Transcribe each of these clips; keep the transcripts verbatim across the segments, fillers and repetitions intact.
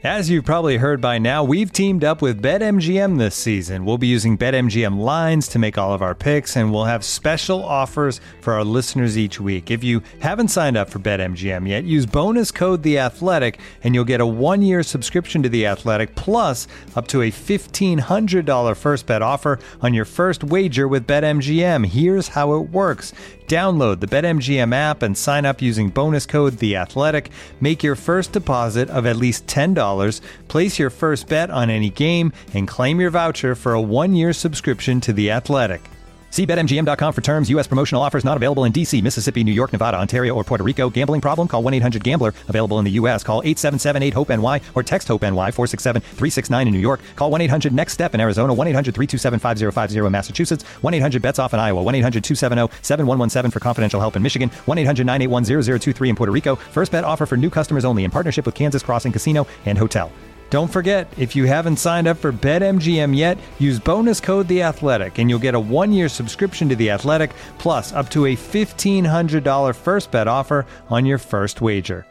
As you've probably heard by now, we've teamed up with BetMGM this season. We'll be using BetMGM lines to make all of our picks, and we'll have special offers for our listeners each week. If you haven't signed up for BetMGM yet, use bonus code The Athletic, and you'll get a one-year subscription to The Athletic, plus up to a fifteen hundred dollars first bet offer on your first wager with BetMGM. Here's how it works. Download the BetMGM app and sign up using bonus code The Athletic. Make your first deposit of at least ten dollars. Place your first bet on any game and claim your voucher for a one-year subscription to The Athletic. See Bet M G M dot com for terms. U S promotional offers not available in D C, Mississippi, New York, Nevada, Ontario, or Puerto Rico. Gambling problem? Call one eight hundred gambler. Available in the U S. Call eight seven seven eight hope N Y or text HOPE-NY four six seven three six nine in New York. Call one eight hundred next step in Arizona. one eight hundred three two seven five zero five zero in Massachusetts. one eight hundred bets off in Iowa. one eight hundred two seven zero seven one one seven for confidential help in Michigan. one eight hundred nine eight one zero zero two three in Puerto Rico. First bet offer for new customers only in partnership with Kansas Crossing Casino and Hotel. Don't forget, if you haven't signed up for BetMGM yet, use bonus code The Athletic, and you'll get a one-year subscription to The Athletic, plus up to a fifteen hundred dollars first bet offer on your first wager.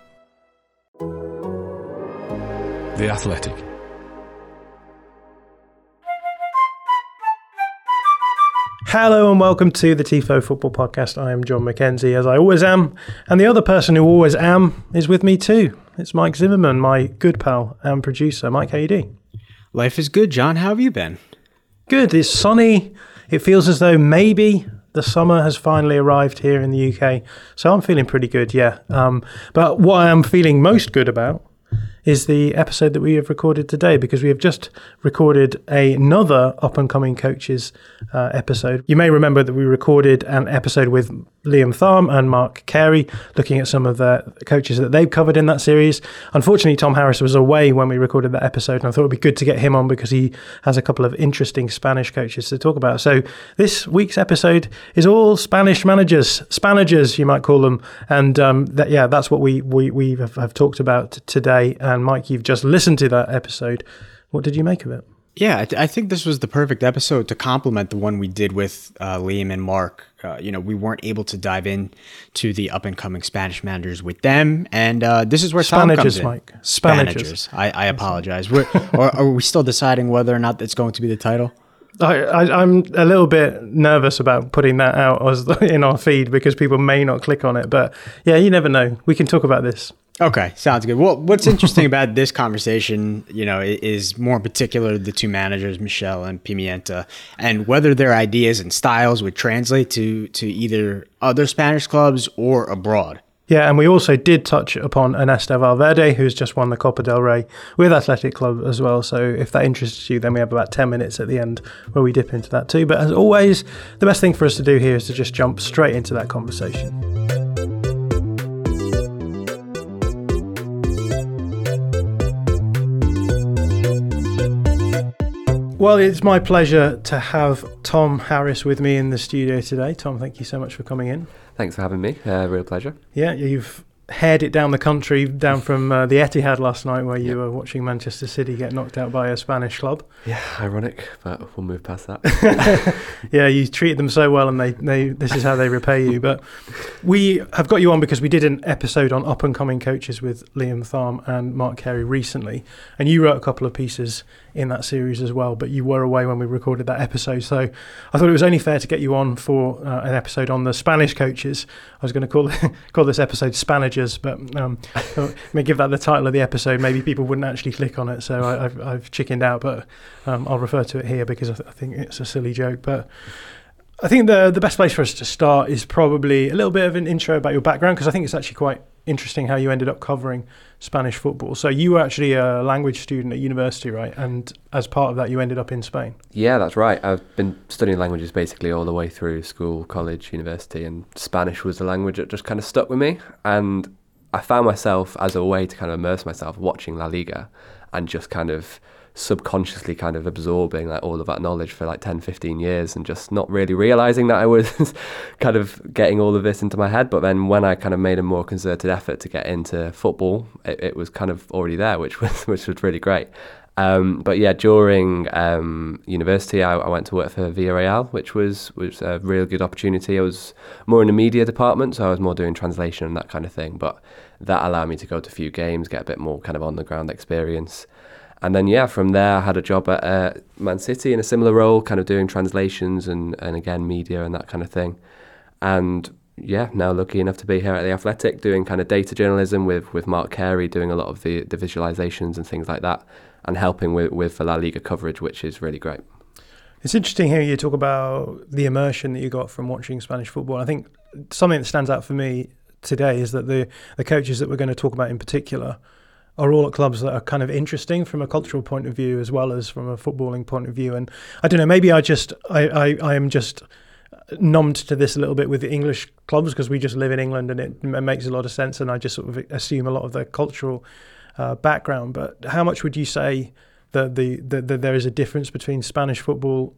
The Athletic. Hello and welcome to the T F O Football Podcast. I am John McKenzie, as I always am, and the other person who always am is with me too. It's Mike Zimmerman, my good pal and producer. Mike, how you doing? Life is good, John. How have you been? Good. It's sunny. It feels as though maybe the summer has finally arrived here in the U K. So I'm feeling pretty good, yeah. Um, but what I am feeling most good about is the episode that we have recorded today, because we have just recorded another up-and-coming coaches uh, episode. You may remember that we recorded an episode with Liam Tharm and Mark Carey, looking at some of the coaches that they've covered in that series. Unfortunately, Tom Harris was away when we recorded that episode, and I thought it would be good to get him on because he has a couple of interesting Spanish coaches to talk about. So this week's episode is all Spanish managers, Spanagers, you might call them. And um, that, yeah, that's what we, we, we have, have talked about today. And Mike, you've just listened to that episode. What did you make of it? Yeah, I, th- I think this was the perfect episode to complement the one we did with uh, Liam and Mark. Uh, you know, we weren't able to dive in to the up-and-coming Spanish managers with them, and uh, this is where Tom comes in. Mike. Spanagers. I, I apologize. We're, or are we still deciding whether or not it's going to be the title? I, I, I'm a little bit nervous about putting that out as in our feed because people may not click on it. But yeah, you never know. We can talk about this. Okay, sounds good. Well, what's interesting about this conversation, you know, is more in particular the two managers, Michel and Pimienta, and whether their ideas and styles would translate to to either other Spanish clubs or abroad. Yeah, and we also did touch upon Ernesto Valverde, who's just won the Copa del Rey with Athletic Club as well. So if that interests you, then we have about ten minutes at the end where we dip into that too. But as always, the best thing for us to do here is to just jump straight into that conversation. Well, it's my pleasure to have Tom Harris with me in the studio today. Tom, thank you so much for coming in. Thanks for having me. Uh, real pleasure. Yeah, you've haired it down the country, down from uh, the Etihad last night where you yeah. were watching Manchester City get knocked out by a Spanish club. Yeah, ironic, but we'll move past that. Yeah, you treated them so well and they, they this is how they repay you. But we have got you on because we did an episode on up-and-coming coaches with Liam Tharm and Mark Carey recently, and you wrote a couple of pieces in that series as well, but you were away when we recorded that episode, so I thought it was only fair to get you on for uh, an episode on the Spanish coaches. I was going to call call this episode Spanagers, but um, I may give that the title of the episode. Maybe people wouldn't actually click on it, so I, I've, I've chickened out, but um, I'll refer to it here because I, th- I think it's a silly joke. But I think the the best place for us to start is probably a little bit of an intro about your background, because I think it's actually quite interesting how you ended up covering Spanish football. So you were actually a language student at university, right? And as part of that, you ended up in Spain. Yeah, that's right. I've been studying languages basically all the way through school, college, university, and Spanish was the language that just kind of stuck with me. And I found myself, as a way to kind of immerse myself, watching La Liga and just kind of subconsciously kind of absorbing like all of that knowledge for like ten, fifteen years and just not really realizing that I was kind of getting all of this into my head. But then when I kind of made a more concerted effort to get into football, it, it was kind of already there, which was which was really great. Um, but yeah, during um, university, I, I went to work for Villarreal, which was was a real good opportunity. I was more in the media department, so I was more doing translation and that kind of thing. But that allowed me to go to a few games, get a bit more kind of on the ground experience. And then yeah, from there I had a job at uh, Man City in a similar role, kind of doing translations and, and again media and that kind of thing. And yeah, now lucky enough to be here at The Athletic, doing kind of data journalism with, with Mark Carey, doing a lot of the, the visualizations and things like that, and helping with, with the La Liga coverage, which is really great. It's interesting hearing you talk about the immersion that you got from watching Spanish football. I think something that stands out for me today is that the, the coaches that we're going to talk about in particular are all at clubs that are kind of interesting from a cultural point of view as well as from a footballing point of view. And I don't know, maybe I just I, I, I am just numbed to this a little bit with the English clubs because we just live in England and it makes a lot of sense, and I just sort of assume a lot of the cultural uh, background. But how much would you say that the, the, the there is a difference between Spanish football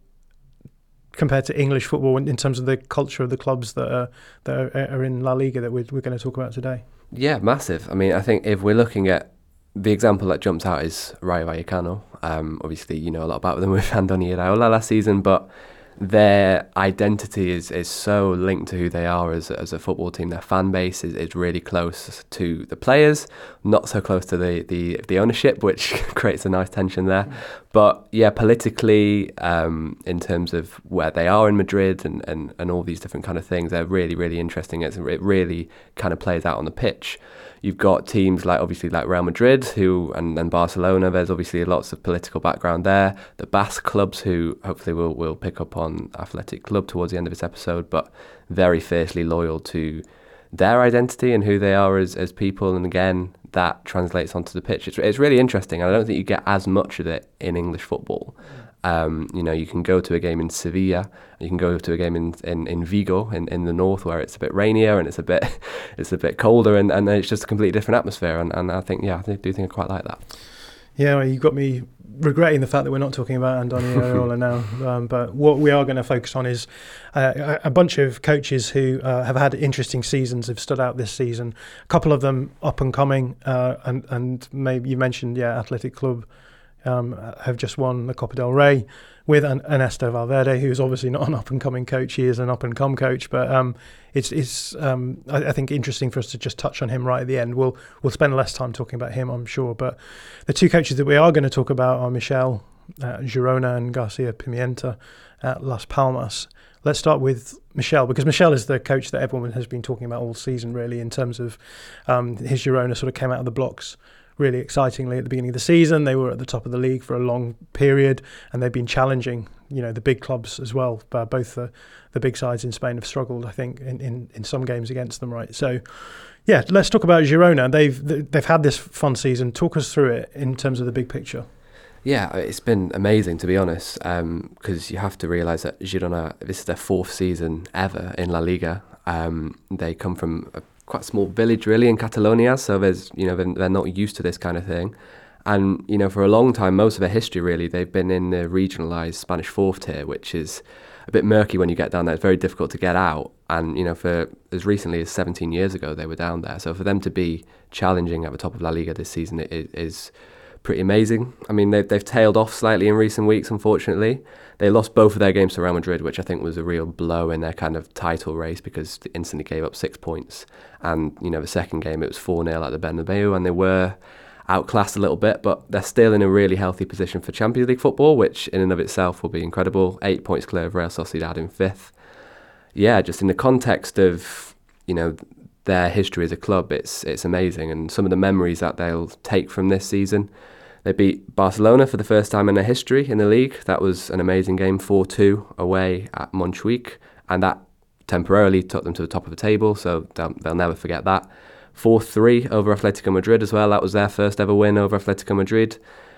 compared to English football in, in terms of the culture of the clubs that are that are, are in La Liga that we're, we're going to talk about today? Yeah, massive. I mean, I think if we're looking at the example that jumps out is Rayo Vallecano. Um, obviously, you know a lot about them with Andoni Iraola last season, but their identity is, is so linked to who they are as, as a football team. Their fan base is, is really close to the players, not so close to the, the, the ownership, which creates a nice tension there. Mm. But yeah, politically, um, in terms of where they are in Madrid and, and, and all these different kind of things, they're really, really interesting. It's, it really kind of plays out on the pitch. You've got teams like obviously like Real Madrid who and, and Barcelona. There's obviously lots of political background there. The Basque clubs who hopefully will will pick up on Athletic Club towards the end of this episode, but very fiercely loyal to their identity and who they are as, as people. And again, that translates onto the pitch. It's it's really interesting, and I don't think you get as much of it in English football. Um, you know, you can go to a game in Sevilla, you can go to a game in, in, in Vigo in, in the north where it's a bit rainier and it's a bit it's a bit colder, and, and it's just a completely different atmosphere. And, and I think, yeah, I do think I quite like that. Yeah, well, you got me regretting the fact that we're not talking about Andoni Iraola now. Um, but what we are going to focus on is uh, a bunch of coaches who uh, have had interesting seasons, have stood out this season. A couple of them up and coming, uh, and and maybe you mentioned, yeah, Athletic Club. Um, have just won the Copa del Rey with an, Ernesto Valverde, who's obviously not an up-and-coming coach. He is an up-and-come coach, but um, it's, it's um, I, I think, interesting for us to just touch on him right at the end. We'll we'll spend less time talking about him, I'm sure, but the two coaches that we are going to talk about are Michel at Girona and Garcia Pimienta at Las Palmas. Let's start with Michel, because Michel is the coach that everyone has been talking about all season, really, in terms of um, his Girona sort of came out of the blocks really excitingly at the beginning of the season. They were at the top of the league for a long period, and they've been challenging, you know, the big clubs as well. Uh, both the, the big sides in Spain have struggled, I think, in, in, in some games against them, right? So, yeah, let's talk about Girona. They've they've had this fun season. Talk us through it in terms of the big picture. Yeah, it's been amazing, to be honest, because um, you have to realise that Girona, this is their fourth season ever in La Liga. Um, they come from a quite a small village really in Catalonia, so there's you know they're, they're not used to this kind of thing, and you know for a long time, most of their history really, they've been in the regionalised Spanish fourth tier, which is a bit murky when you get down there. It's very difficult to get out, and you know for as recently as seventeen years ago they were down there, so for them to be challenging at the top of La Liga this season it is pretty amazing. I mean, they've, they've tailed off slightly in recent weeks, unfortunately. They lost both of their games to Real Madrid, which I think was a real blow in their kind of title race, because they instantly gave up six points. And, you know, the second game, it was four nil at the Bernabeu, and they were outclassed a little bit, but they're still in a really healthy position for Champions League football, which in and of itself will be incredible. Eight points clear of Real Sociedad in fifth. Yeah, just in the context of, you know, their history as a club, it's it's amazing. And some of the memories that they'll take from this season. They beat Barcelona for the first time in their history in the league. That was an amazing game, four two away at Montjuic, and that temporarily took them to the top of the table, so they'll, they'll never forget that. four three over Atletico Madrid as well. That was their first ever win over Atletico Madrid.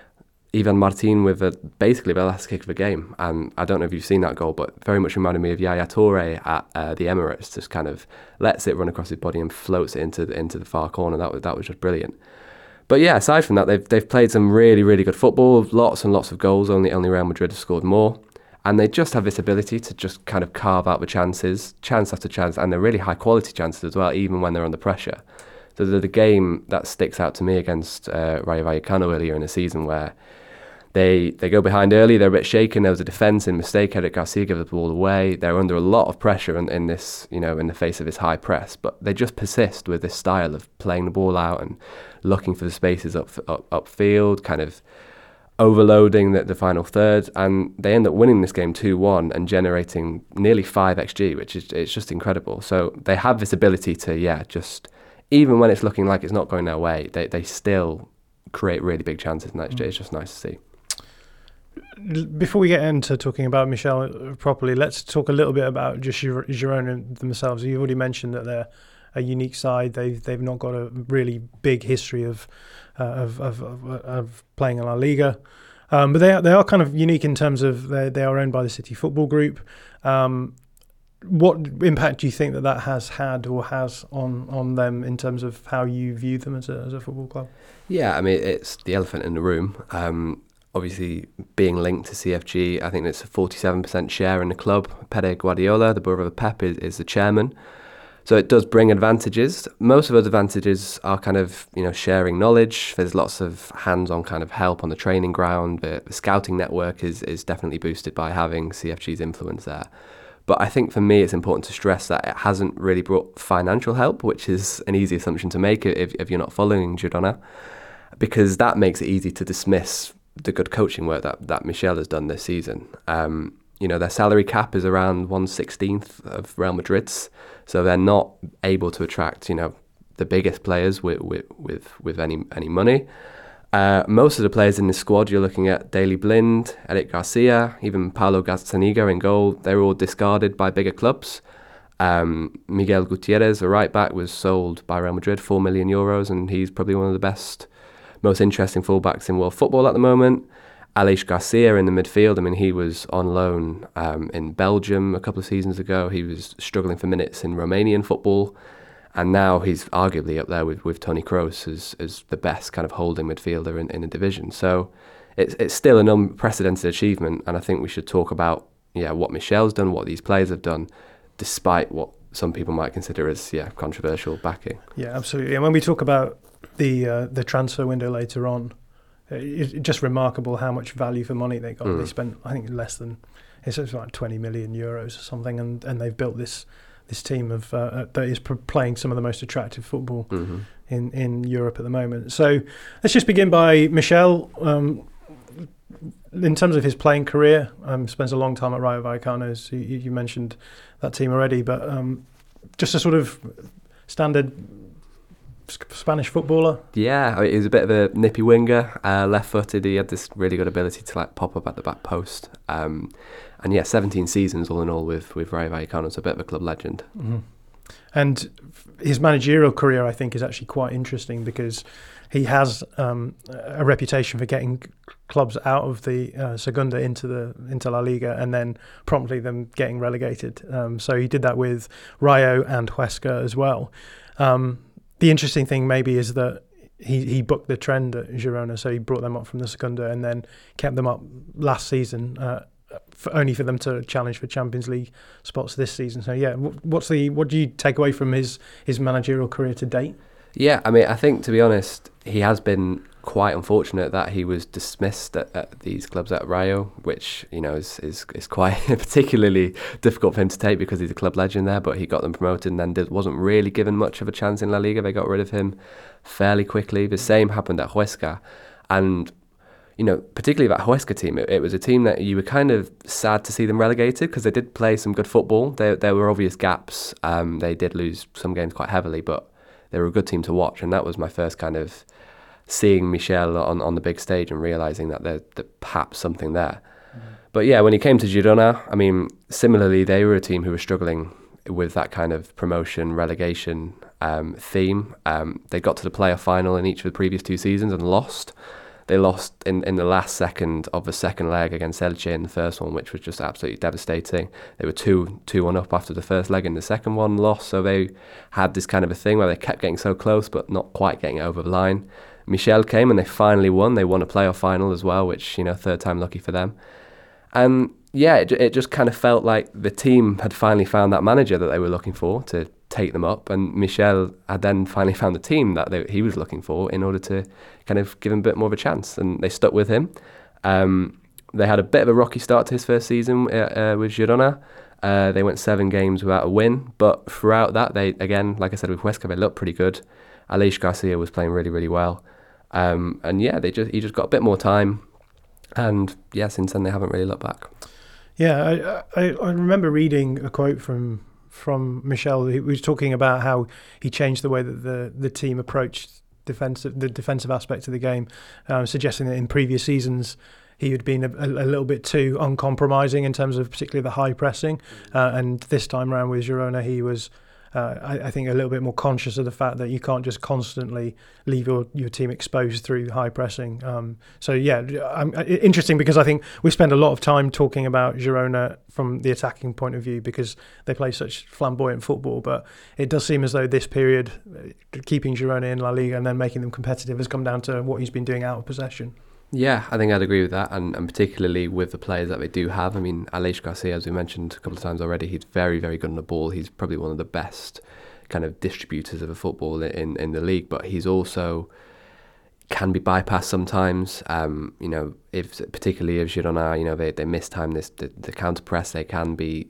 Ivan Martin with a, basically the last kick of the game, and I don't know if you've seen that goal, but very much reminded me of Yaya Toure at uh, the Emirates. Just kind of lets it run across his body and floats it into the, into the far corner. That was that was just brilliant. But yeah, aside from that, they've they've played some really, really good football, lots and lots of goals. Only only Real Madrid have scored more. And they just have this ability to just kind of carve out the chances, chance after chance, and they're really high quality chances as well, even when they're under pressure. So the, the game that sticks out to me against uh, Rayo Vallecano earlier in the season, where They they go behind early. They're a bit shaken. There was a defensive mistake. Eric Garcia gave the ball away. They're under a lot of pressure in, in this, you know, in the face of his high press. But they just persist with this style of playing the ball out and looking for the spaces up up upfield, kind of overloading the, the final third. And they end up winning this game two one and generating nearly five X G, which is it's just incredible. So they have this ability to, yeah, just even when it's looking like it's not going their way, they they still create really big chances, and that's it's just nice to see. Before we get into talking about Michel properly, let's talk a little bit about just Gir- Girona themselves. You've already mentioned that they're a unique side. They've they've not got a really big history of uh, of, of, of of playing in La Liga, um, but they are, they are kind of unique in terms of they they are owned by the City Football Group. Um, what impact do you think that that has had or has on, on them in terms of how you view them as a as a football club? Yeah, I mean, it's the elephant in the room. Um, obviously, being linked to C F G, I think it's a forty-seven percent share in the club. Pep Guardiola, the brother of Pep, is, is the chairman. So it does bring advantages. Most of those advantages are kind of, you know, sharing knowledge. There's lots of hands-on kind of help on the training ground. The, the scouting network is, is definitely boosted by having C F G's influence there. But I think for me, it's important to stress that it hasn't really brought financial help, which is an easy assumption to make if, if you're not following Girona, because that makes it easy to dismiss the good coaching work that, that Michel has done this season. Um, you know, their salary cap is around one sixteenth of Real Madrid's, so they're not able to attract, you know, the biggest players with with with, with any any money. Uh, most of the players in the squad, you're looking at Daley Blind, Eric Garcia, even Paulo Gazzaniga in goal, they're all discarded by bigger clubs. Um, Miguel Gutierrez, a right back, was sold by Real Madrid, four million euros, and he's probably one of the best, most interesting fullbacks in world football at the moment. Aleix Garcia in the midfield, I mean, he was on loan um, in Belgium a couple of seasons ago. He was struggling for minutes in Romanian football. And now he's arguably up there with, with Toni Kroos as, as the best kind of holding midfielder in, in the division. So it's it's still an unprecedented achievement, and I think we should talk about yeah what Michel's done, what these players have done, despite what some people might consider as yeah controversial backing. Yeah, absolutely. And when we talk about the uh, the transfer window later on, it's just remarkable how much value for money they got. Mm. They spent, I think, less than it's like twenty million euros or something, and, and they've built this. This team of uh, that is pr- playing some of the most attractive football mm-hmm. in, in Europe at the moment. So let's just begin by Michel. Um, in terms of his playing career, um, spends a long time at Rayo Vallecano. So you, you mentioned that team already, but um, just a sort of standard Spanish footballer. Yeah, I mean, he was a bit of a nippy winger, uh, left-footed. He had this really good ability to like pop up at the back post. Um, and yeah, seventeen seasons all in all with with Rayo Vallecano. It's a bit of a club legend. Mm-hmm. And his managerial career, I think, is actually quite interesting because he has um, a reputation for getting clubs out of the uh, Segunda into the into La Liga and then promptly them getting relegated. Um, so he did that with Rayo and Huesca as well. Um, the interesting thing maybe is that he, he booked the trend at Girona, so he brought them up from the Segunda and then kept them up last season, uh, for, only for them to challenge for Champions League spots this season. So yeah, what's the what do you take away from his his managerial career to date? Yeah, I mean, I think to be honest, he has been quite unfortunate that he was dismissed at, at these clubs at Rayo, which you know is is, is quite particularly difficult for him to take because he's a club legend there. But he got them promoted and then did, wasn't really given much of a chance in La Liga. They got rid of him fairly quickly. The same happened at Huesca, and you know, particularly that Huesca team, it, it was a team that you were kind of sad to see them relegated because they did play some good football. There there were obvious gaps. Um, they did lose some games quite heavily, but they were a good team to watch, and that was my first kind of seeing Michel on, on the big stage and realising that there's perhaps something there. Mm-hmm. But yeah, when he came to Girona, I mean, similarly, they were a team who were struggling with that kind of promotion, relegation um, theme. Um, they got to the playoff final in each of the previous two seasons and lost. They lost in, in the last second of the second leg against Elche in the first one, which was just absolutely devastating. They were two two one up after the first leg, and the second one lost. So they had this kind of a thing where they kept getting so close, but not quite getting over the line. Michel came and they finally won. They won a playoff final as well, which, you know, third time lucky for them. And yeah, it, it just kind of felt like the team had finally found that manager that they were looking for to take them up, and Michel had then finally found the team that they, he was looking for in order to kind of give him a bit more of a chance, and they stuck with him. Um, they had a bit of a rocky start to his first season uh, uh, with Girona. Uh, they went seven games without a win, but throughout that, they again, like I said, with Huesca, they looked pretty good. Aleix Garcia was playing really, really well, um, and yeah, they just he just got a bit more time, and yeah, since then they haven't really looked back. Yeah, I, I, I remember reading a quote from from Michel. He was talking about how he changed the way that the the team approached defensive the defensive aspect of the game, um, suggesting that in previous seasons he had been a, a little bit too uncompromising in terms of particularly the high pressing, uh, and this time around with Girona he was, uh, I, I think, a little bit more conscious of the fact that you can't just constantly leave your, your team exposed through high pressing. Um, so yeah, I'm, interesting because I think we spend a lot of time talking about Girona from the attacking point of view because they play such flamboyant football, but it does seem as though this period, keeping Girona in La Liga and then making them competitive, has come down to what he's been doing out of possession. Yeah, I think I'd agree with that, and, and particularly with the players that they do have. I mean, Aleix Garcia, as we mentioned a couple of times already, he's very, very good on the ball. He's probably one of the best kind of distributors of a football in, in the league, but he's also can be bypassed sometimes. Um, you know, if particularly if Girona, you know, they, they mistime this the, the counter press, they can be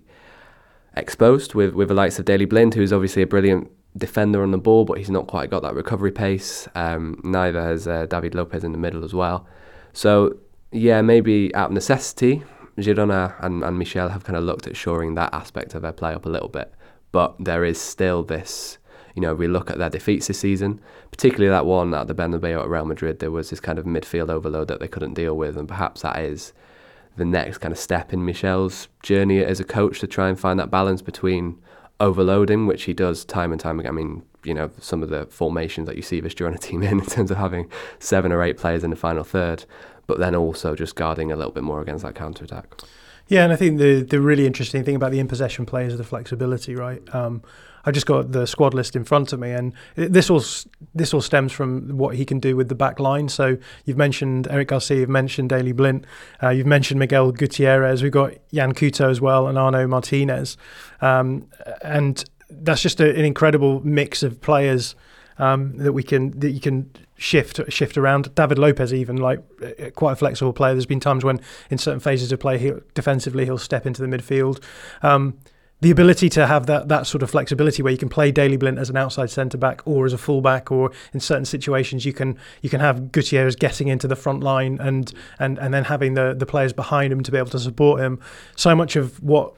exposed with with the likes of Daley Blind, who's obviously a brilliant defender on the ball, but he's not quite got that recovery pace. Um, neither has uh, David Lopez in the middle as well. So, yeah, maybe out of necessity, Girona and, and Michel have kind of looked at shoring that aspect of their play up a little bit. But there is still this, you know, if we look at their defeats this season, particularly that one at the Bernabeu at Real Madrid, there was this kind of midfield overload that they couldn't deal with, and perhaps that is the next kind of step in Michel's journey as a coach to try and find that balance between overloading, which he does time and time again. I mean, you know, some of the formations that you see this Girona team in, in terms of having seven or eight players in the final third, but then also just guarding a little bit more against that counter-attack. Yeah, and I think the the really interesting thing about the in-possession play is the flexibility, right? Um, I just got the squad list in front of me, and this all this all stems from what he can do with the back line. So you've mentioned Eric Garcia, you've mentioned Daley Blind, uh, you've mentioned Miguel Gutierrez, we've got Jan Couto as well, and Arnaud Martinez, um, and that's just a, an incredible mix of players um, that we can that you can shift shift around. David Lopez, even, like, quite a flexible player. There's been times when in certain phases of play, he, defensively, he'll step into the midfield. Um, the ability to have that that sort of flexibility where you can play Daley Blind as an outside centre back or as a full back, or in certain situations you can you can have Gutierrez getting into the front line and and and then having the the players behind him to be able to support him. So much of what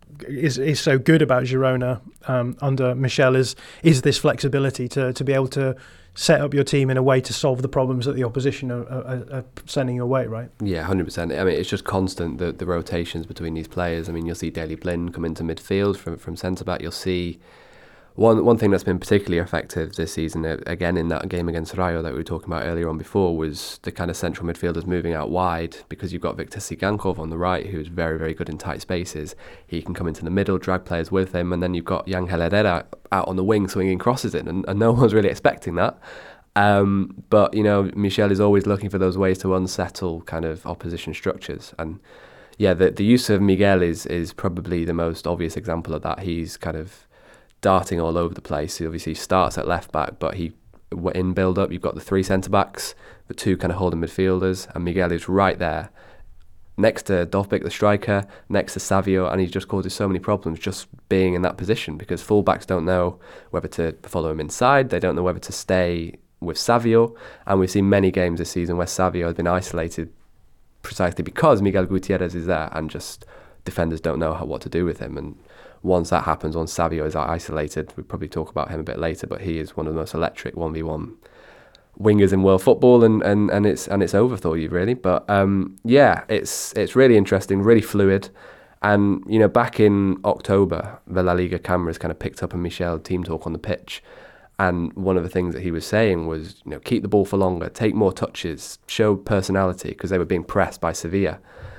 is is so good about Girona um, under Michel is is this flexibility to to be able to set up your team in a way to solve the problems that the opposition are, are, are sending your way, right? Yeah, one hundred percent. I mean, it's just constant, the, the rotations between these players. I mean, you'll see Daley Blind come into midfield from, from centre-back. You'll see one one thing that's been particularly effective this season, again, in that game against Rayo that we were talking about earlier on before, was the kind of central midfielders moving out wide, because you've got Viktor Sigankov on the right, who's very, very good in tight spaces. He can come into the middle, drag players with him, and then you've got Yangel Herrera out on the wing swinging crosses in, and, and no one's really expecting that. Um, but, you know, Michel is always looking for those ways to unsettle kind of opposition structures. And yeah, the, the use of Miguel is, is probably the most obvious example of that. He's kind of darting all over the place. He obviously starts at left back, but he in build up you've got the three centre backs, the two kind of holding midfielders, and Miguel is right there next to Dovbyk, the striker, next to Savio, and he just causes so many problems just being in that position, because fullbacks don't know whether to follow him inside, they don't know whether to stay with Savio, and we've seen many games this season where Savio has been isolated precisely because Miguel Gutierrez is there, and just defenders don't know how, what to do with him. And once that happens, once Savio is isolated, we'll probably talk about him a bit later, but he is one of the most electric one v one wingers in world football, and, and, and it's and it's over for you, really. But um, yeah, it's it's really interesting, really fluid. And, you know, back in October, the La Liga cameras kind of picked up a Michel team talk on the pitch. And one of the things that he was saying was, you know, keep the ball for longer, take more touches, show personality, because they were being pressed by Sevilla.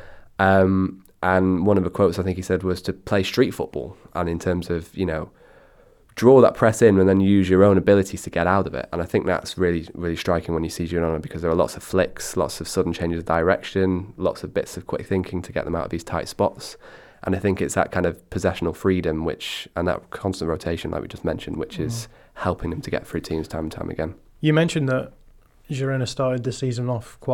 Um, and one of the quotes I think he said was to play street football, and in terms of, you know, draw that press in and then use your own abilities to get out of it. And I think that's really, really striking when you see Girona, because there are lots of flicks, lots of sudden changes of direction, lots of bits of quick thinking to get them out of these tight spots. And I think it's that kind of possessional freedom, which, and that constant rotation, like we just mentioned, which mm. is helping them to get through teams time and time again. You mentioned that Girona started the season off quite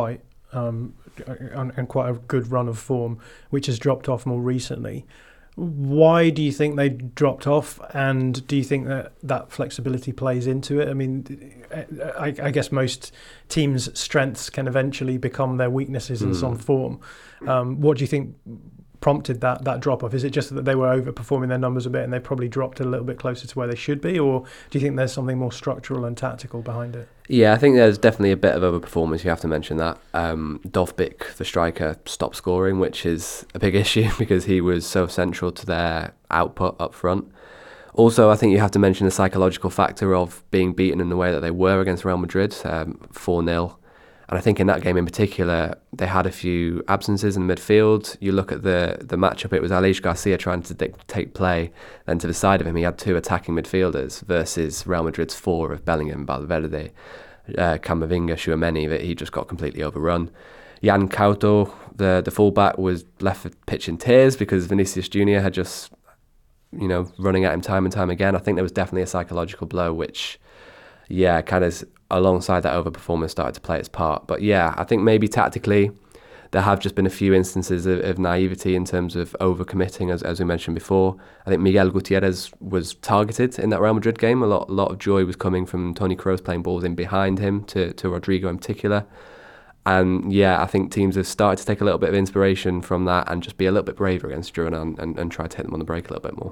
um, and, and quite a good run of form, which has dropped off more recently. Why do you think they dropped off, and do you think that that flexibility plays into it? I mean, I, I guess most teams' strengths can eventually become their weaknesses in mm. some form. Um, what do you think prompted that that drop off? Is it just that they were overperforming their numbers a bit and they probably dropped a little bit closer to where they should be, or do you think there's something more structural and tactical behind it? Yeah, I think there's definitely a bit of overperformance. You have to mention that. Um, Dovbyk, the striker, stopped scoring, which is a big issue because he was so central to their output up front. Also, I think you have to mention the psychological factor of being beaten in the way that they were against Real Madrid, um, four nil. And I think in that game in particular, they had a few absences in the midfield. You look at the the matchup, it was Aleix Garcia trying to dictate play. Then to the side of him, he had two attacking midfielders versus Real Madrid's four of Bellingham, Valverde, uh, Camavinga, Tchouameni, that he just got completely overrun. Jan Couto, the, the fullback, was left the pitch in tears because Vinicius Junior had just, you know, running at him time and time again. I think there was definitely a psychological blow, which, yeah, kind of alongside that overperformance started to play its part. But yeah, I think maybe tactically there have just been a few instances of, of naivety in terms of overcommitting, as as we mentioned before. I think Miguel Gutierrez was targeted in that Real Madrid game. A lot, a lot of joy was coming from Toni Kroos playing balls in behind him to, to Rodrigo in particular. And yeah, I think teams have started to take a little bit of inspiration from that and just be a little bit braver against Girona and, and, and try to hit them on the break a little bit more.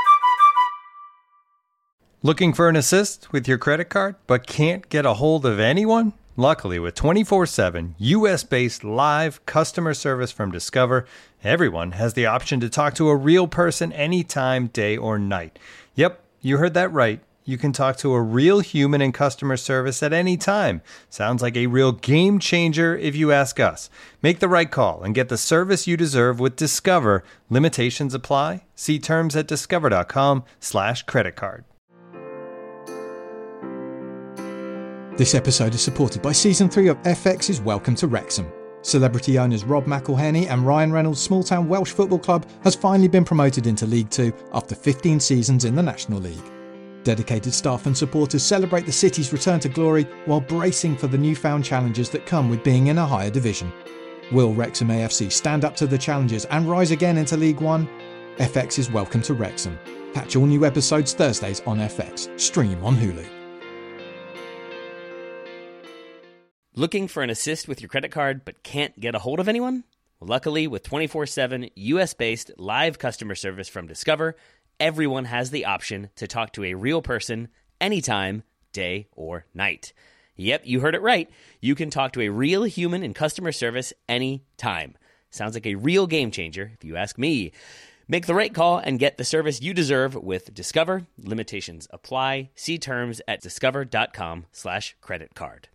Looking for an assist with your credit card, but can't get a hold of anyone? Luckily, with twenty-four seven U S-based live customer service from Discover, everyone has the option to talk to a real person anytime, day or night. Yep, you heard that right. You can talk to a real human in customer service at any time. Sounds like a real game changer if you ask us. Make the right call and get the service you deserve with Discover. Limitations apply. See terms at discover.com slash credit card. This episode is supported by Season three of F X's Welcome to Wrexham. Celebrity owners Rob McElhenney and Ryan Reynolds' small-town Welsh football club has finally been promoted into League Two after fifteen seasons in the National League. Dedicated staff and supporters celebrate the city's return to glory while bracing for the newfound challenges that come with being in a higher division. Will Wrexham A F C stand up to the challenges and rise again into League One? F X's Welcome to Wrexham. Catch all new episodes Thursdays on F X. Stream on Hulu. Looking for an assist with your credit card but can't get a hold of anyone? Well, luckily, with twenty-four seven U S-based live customer service from Discover, everyone has the option to talk to a real person anytime, day or night. Yep, you heard it right. You can talk to a real human in customer service anytime. Sounds like a real game changer, if you ask me. Make the right call and get the service you deserve with Discover. Limitations apply. See terms at discover.com slash credit card.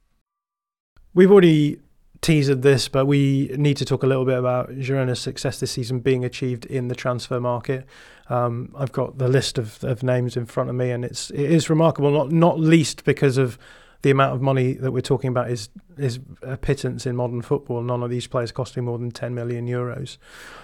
We've already teased this, but we need to talk a little bit about Girona's success this season being achieved in the transfer market. Um, I've got the list of, of names in front of me, and it's it is remarkable, not not least because of the amount of money that we're talking about is is a pittance in modern football. None of these players costing more than ten million euros,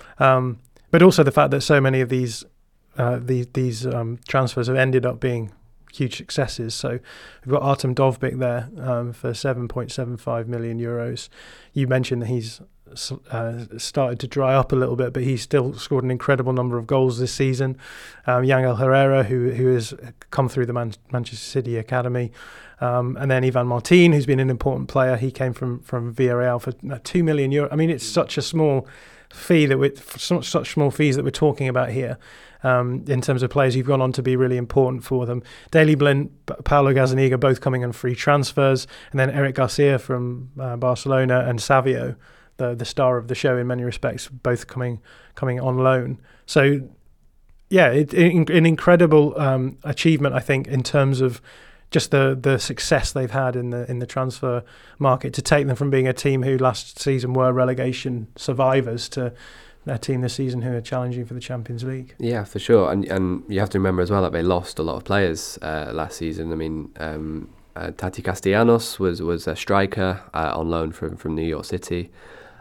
um, but also the fact that so many of these uh, these these um, transfers have ended up being huge successes. So we've got Artem Dovbyk there um, for seven point seven five million euros. You mentioned that he's uh, started to dry up a little bit, but he's still scored an incredible number of goals this season. Um, Yangel Herrera, who who has come through the Man- Manchester City academy, um, and then Ivan Martin, who's been an important player. He came from from Villarreal for two million euros. I mean, it's such a small fee that we're such such small fees that we're talking about here. Um, in terms of players who've gone on to be really important for them. Daley Blind, Paulo Gazzaniga both coming on free transfers, and then Eric Garcia from uh, Barcelona and Savio, the the star of the show in many respects, both coming coming on loan. So yeah, it, it, an incredible um, achievement, I think, in terms of just the the success they've had in the in the transfer market, to take them from being a team who last season were relegation survivors to their team this season who are challenging for the Champions League. Yeah, for sure. And and you have to remember as well that they lost a lot of players uh, last season. I mean, um, uh, Tati Castellanos was was a striker uh, on loan from, from New York City.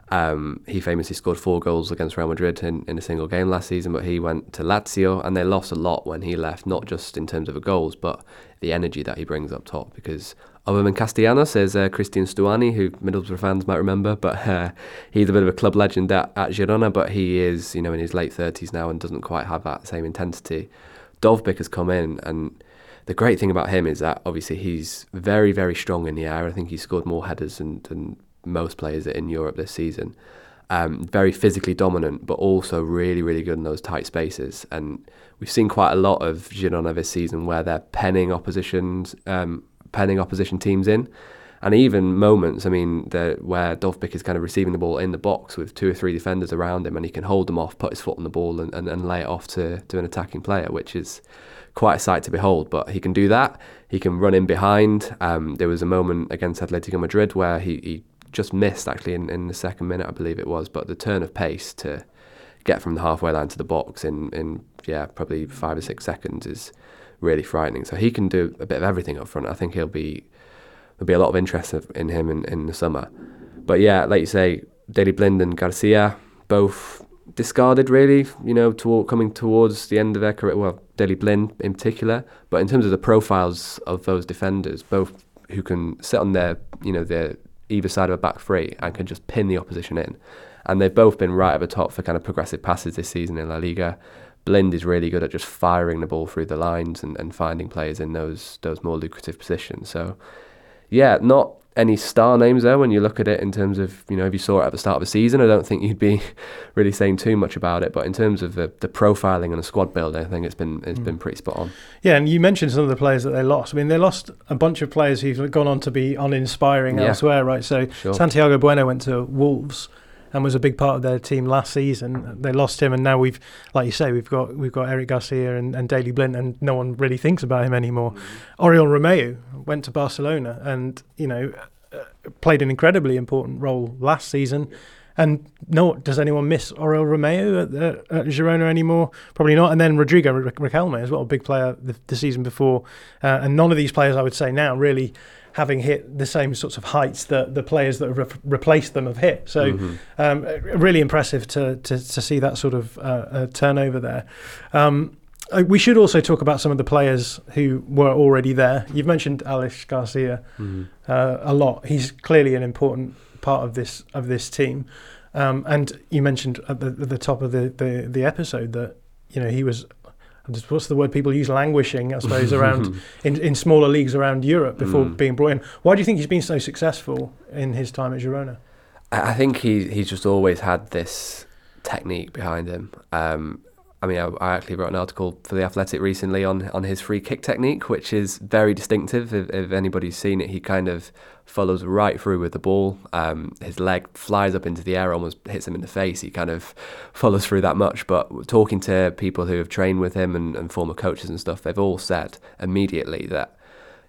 Um, he famously scored four goals against Real Madrid in, in a single game last season, but he went to Lazio and they lost a lot when he left, not just in terms of the goals, but the energy that he brings up top. Because other than Castellanos, there's uh, Christian Stuani, who Middlesbrough fans might remember, but uh, he's a bit of a club legend at, at Girona, but he is, you know, in his late thirties now and doesn't quite have that same intensity. Dovbyk has come in, and the great thing about him is that obviously he's very, very strong in the air. I think he scored more headers than, than most players in Europe this season. Um, very physically dominant, but also really, really good in those tight spaces. And we've seen quite a lot of Girona this season where they're penning oppositions, um, penning opposition teams in, and even moments, I mean, where Dovbyk is kind of receiving the ball in the box with two or three defenders around him, and he can hold them off, put his foot on the ball, and, and, and lay it off to, to an attacking player, which is quite a sight to behold. But he can do that. He can run in behind. Um, there was a moment against Atletico Madrid where he, he just missed actually in, in the second minute, I believe it was, but the turn of pace to get from the halfway line to the box in, in yeah, probably five or six seconds is really frightening. So he can do a bit of everything up front. I think he'll be there'll be a lot of interest in him in, in the summer. But yeah, like you say, Daley Blind and Garcia, both discarded really, you know, toward, coming towards the end of their career. Well, Daley Blind in particular, but in terms of the profiles of those defenders, both who can sit on their, you know, their either side of a back three and can just pin the opposition in. And they've both been right at the top for kind of progressive passes this season in La Liga. Blind is really good at just firing the ball through the lines and, and finding players in those those more lucrative positions. So, yeah, not any star names there when you look at it in terms of, you know, if you saw it at the start of the season, I don't think you'd be really saying too much about it. But in terms of the, the profiling and the squad building, I think it's been it's mm. been pretty spot on. Yeah, and you mentioned some of the players that they lost. I mean, they lost a bunch of players who've gone on to be uninspiring yeah. elsewhere, right? So sure. Santiago Bueno went to Wolves and was a big part of their team last season. They lost him, and now we've, like you say, we've got we've got Eric Garcia and, and Daley Blind, and no one really thinks about him anymore. Mm-hmm. Oriol Romeu went to Barcelona, and you know, uh, played an incredibly important role last season. And no, does anyone miss Oriol Romeu at, uh, at Girona anymore? Probably not. And then Rodrigo Riquelme as well, a big player the, the season before. Uh, and none of these players, I would say now, really having hit the same sorts of heights that the players that have re- replaced them have hit. So mm-hmm. um, really impressive to, to to see that sort of uh, uh, turnover there. Um, we should also talk about some of the players who were already there. You've mentioned Alex Garcia mm-hmm. uh, a lot. He's clearly an important part of this of this team. Um, and you mentioned at the, at the top of the, the, the episode that, you know, he was, what's the word people use, languishing, I suppose, around in, in smaller leagues around Europe before mm. being brought in. Why do you think he's been so successful in his time at Girona? I think he he's just always had this technique behind him. Um, I mean, I, I actually wrote an article for The Athletic recently on, on his free kick technique, which is very distinctive. If, if anybody's seen it, he kind of follows right through with the ball. Um, his leg flies up into the air, almost hits him in the face. He kind of follows through that much. But talking to people who have trained with him and, and former coaches and stuff, they've all said immediately that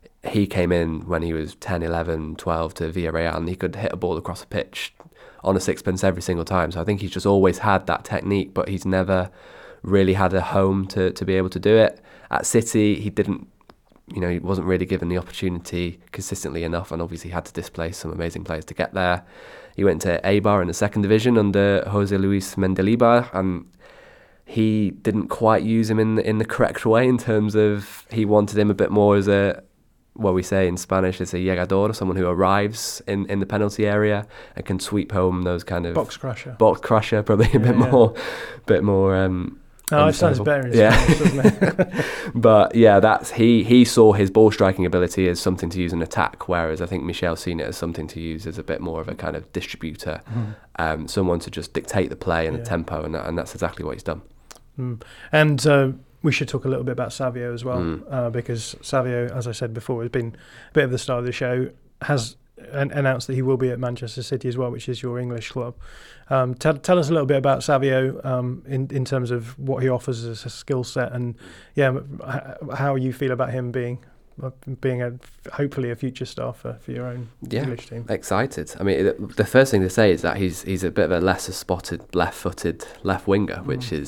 he came in when he was ten, eleven, twelve to Villarreal, and he could hit a ball across a pitch on a sixpence every single time. So I think he's just always had that technique, but he's never really had a home to, to be able to do it. At City, he didn't, you know, he wasn't really given the opportunity consistently enough, and obviously had to displace some amazing players to get there. He went to Eibar in the second division under Jose Luis Mendilibar, and he didn't quite use him in the, in the correct way in terms of he wanted him a bit more as a, what we say in Spanish is a llegador, someone who arrives in, in the penalty area and can sweep home those kind of box crusher. Box crusher, probably a yeah, bit yeah. more, bit more. Um, oh, it sounds better in yeah. Spanish, doesn't it? But yeah, that's he. He saw his ball striking ability as something to use in attack, whereas I think Michel's seen it as something to use as a bit more of a kind of distributor, mm. um, someone to just dictate the play and yeah. the tempo, and, and that's exactly what he's done. Mm. And. Uh, We should talk a little bit about Savio as well, mm. uh, because Savio, as I said before, has been a bit of the star of the show, has an- announced that he will be at Manchester City as well, which is your English club. Um, tell, tell us a little bit about Savio um, in, in terms of what he offers as a skill set, and yeah, how you feel about him being being a hopefully a future star for, for your own yeah, English team. Excited. I mean, the first thing to say is that he's he's a bit of a lesser spotted left-footed left winger, mm. which is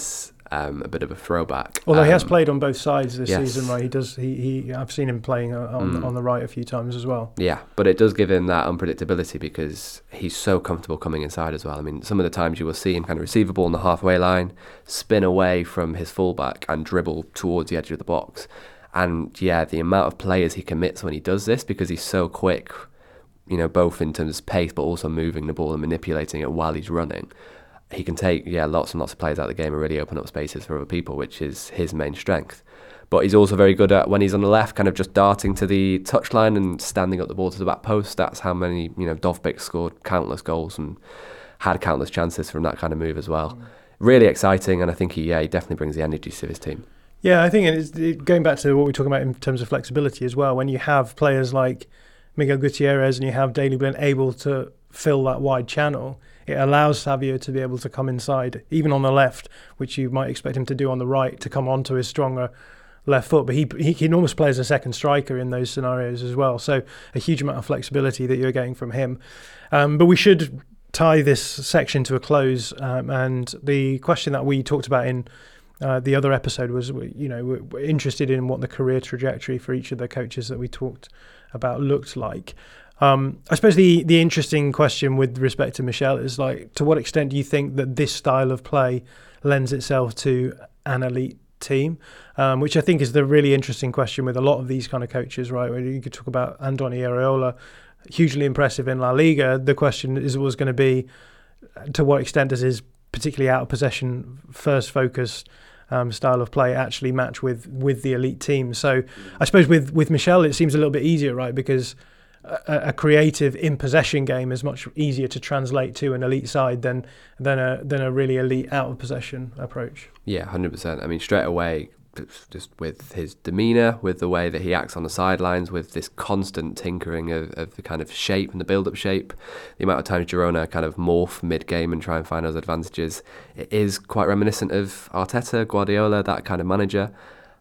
um, a bit of a throwback. Although um, he has played on both sides this yes. season, right? He does. He, he I've seen him playing on Mm. on the right a few times as well. Yeah, but it does give him that unpredictability because he's so comfortable coming inside as well. I mean, some of the times you will see him kind of receive a ball on the halfway line, spin away from his fullback and dribble towards the edge of the box. And yeah, the amount of players he commits when he does this, because he's so quick, you know, both in terms of pace but also moving the ball and manipulating it while he's running. He can take, yeah, lots and lots of players out of the game and really open up spaces for other people, which is his main strength. But he's also very good at, when he's on the left, kind of just darting to the touchline and standing up the ball to the back post. That's how many, you know, Dovbyk scored countless goals and had countless chances from that kind of move as well. Mm. Really exciting, and I think he, yeah, he definitely brings the energy to his team. Yeah, I think it's it, going back to what we were talking about in terms of flexibility as well. When you have players like Miguel Gutierrez and you have Daley Blind able to fill that wide channel, it allows Savio to be able to come inside, even on the left, which you might expect him to do on the right, to come onto his stronger left foot. But he he can almost play as a second striker in those scenarios as well. So a huge amount of flexibility that you're getting from him. Um, but we should tie this section to a close. Um, and the question that we talked about in uh, the other episode was, you know, we're, we're interested in what the career trajectory for each of the coaches that we talked about looked like. Um, I suppose the, the interesting question with respect to Michel is, like, to what extent do you think that this style of play lends itself to an elite team? Um, which I think is the really interesting question with a lot of these kind of coaches, right? Where you could talk about Andoni Iraola, hugely impressive in La Liga. The question is was going to be, to what extent does his particularly out of possession, first focused um, style of play actually match with with the elite team? So I suppose with with Michel it seems a little bit easier, right? Because A, a creative in possession game is much easier to translate to an elite side than than a than a really elite out of possession approach. Yeah, one hundred percent. I mean, straight away, just with his demeanour, with the way that he acts on the sidelines, with this constant tinkering of, of the kind of shape and the build-up shape, the amount of times Girona kind of morph mid-game and try and find those advantages, it is quite reminiscent of Arteta, Guardiola, that kind of manager.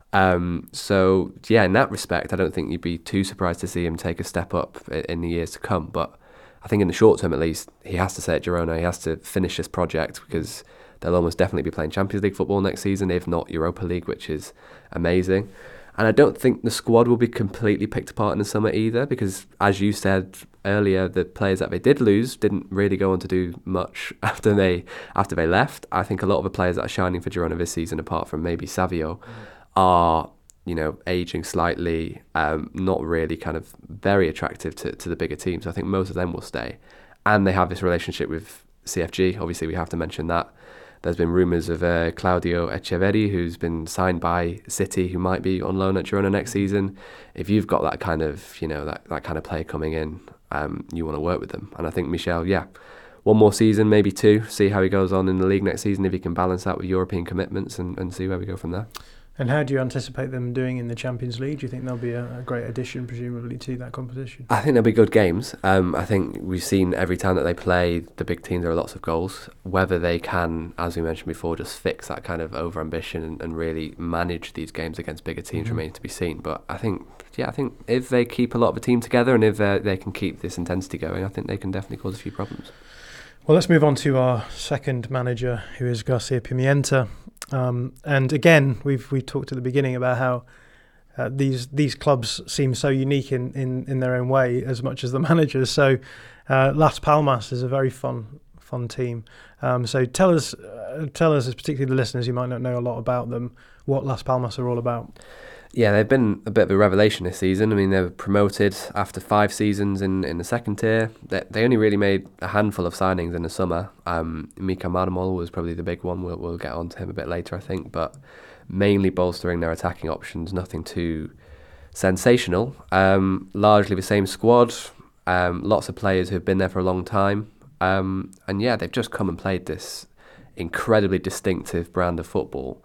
Um, so yeah, in that respect, I don't think you'd be too surprised to see him take a step up in the years to come. But I think in the short term, at least, he has to stay at Girona. He has to finish this project because they'll almost definitely be playing Champions League football next season, if not Europa League, which is amazing. And I don't think the squad will be completely picked apart in the summer either, because as you said earlier, the players that they did lose didn't really go on to do much after they after they left. I think a lot of the players that are shining for Girona this season, apart from maybe Savio, mm. are, you know, aging slightly, um, not really kind of very attractive to, to the bigger teams. I think most of them will stay. And they have this relationship with C F G. Obviously, we have to mention that. There's been rumours of uh, Claudio Echeverri, who's been signed by City, who might be on loan at Girona next season. If you've got that kind of, you know, that, that kind of player coming in, um, you want to work with them. And I think Michel, yeah, one more season, maybe two, see how he goes on in the league next season, if he can balance that with European commitments, and, and see where we go from there. And how do you anticipate them doing in the Champions League? Do you think they'll be a, a great addition, presumably, to that competition? I think they'll be good games. Um, I think we've seen every time that they play the big teams, there are lots of goals. Whether they can, as we mentioned before, just fix that kind of over-ambition and, and really manage these games against bigger teams mm-hmm. remains to be seen. But I think, yeah, I think if they keep a lot of the team together and if they can keep this intensity going, I think they can definitely cause a few problems. Well, let's move on to our second manager, who is Garcia Pimienta. Um, and again, we've we talked at the beginning about how uh, these these clubs seem so unique in, in, in their own way, as much as the managers. So uh, Las Palmas is a very fun fun team. Um, so tell us, uh, tell us, particularly the listeners who might not know a lot about them, what Las Palmas are all about. Yeah, they've been a bit of a revelation this season. I mean, they were promoted after five seasons in, in the second tier. They, they only really made a handful of signings in the summer. Um, Mika Marmol was probably the big one. We'll, we'll get on to him a bit later, I think. But mainly bolstering their attacking options, nothing too sensational. Um, largely the same squad, um, lots of players who've been there for a long time. Um, and yeah, they've just come and played this incredibly distinctive brand of football.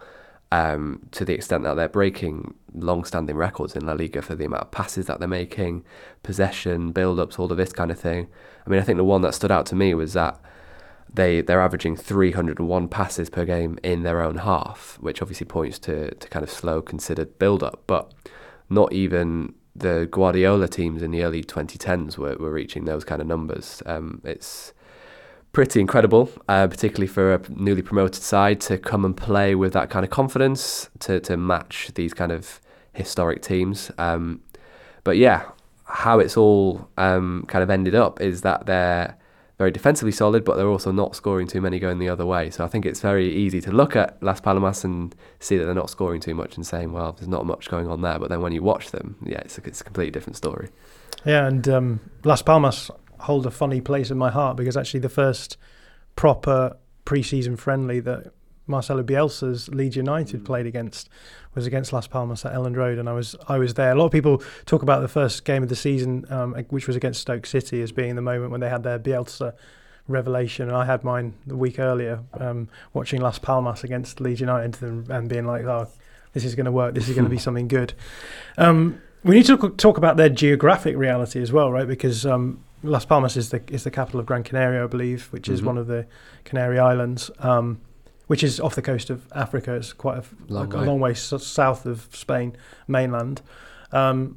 Um, to the extent that they're breaking long-standing records in La Liga for the amount of passes that they're making, possession, build-ups, all of this kind of thing. I mean, I think the one that stood out to me was that they, they're averaging three hundred one passes per game in their own half, which obviously points to, to kind of slow, considered build-up. But not even the Guardiola teams in the early twenty tens were, were reaching those kind of numbers. Um, it's pretty incredible, uh, particularly for a newly promoted side to come and play with that kind of confidence to to match these kind of historic teams. Um, but yeah, how it's all um, kind of ended up is that they're very defensively solid, but they're also not scoring too many going the other way. So I think it's very easy to look at Las Palmas and see that they're not scoring too much and saying, well, there's not much going on there. But then when you watch them, yeah, it's a, it's a completely different story. Yeah, and um, Las Palmas hold a funny place in my heart because actually the first proper pre-season friendly that Marcelo Bielsa's Leeds United mm. played against was against Las Palmas at Elland Road, and I was I was there. A lot of people talk about the first game of the season, um, which was against Stoke City, as being the moment when they had their Bielsa revelation, and I had mine the week earlier, um, watching Las Palmas against Leeds United and, and being like, oh, this is going to work, this is going to be something good. Um, we need to talk about their geographic reality as well, right? Because um, Las Palmas is the is the capital of Gran Canaria, I believe, which is mm-hmm. one of the Canary Islands. Um, which is off the coast of Africa. It's quite a long, like, way. A long way s- south of Spain mainland. Um,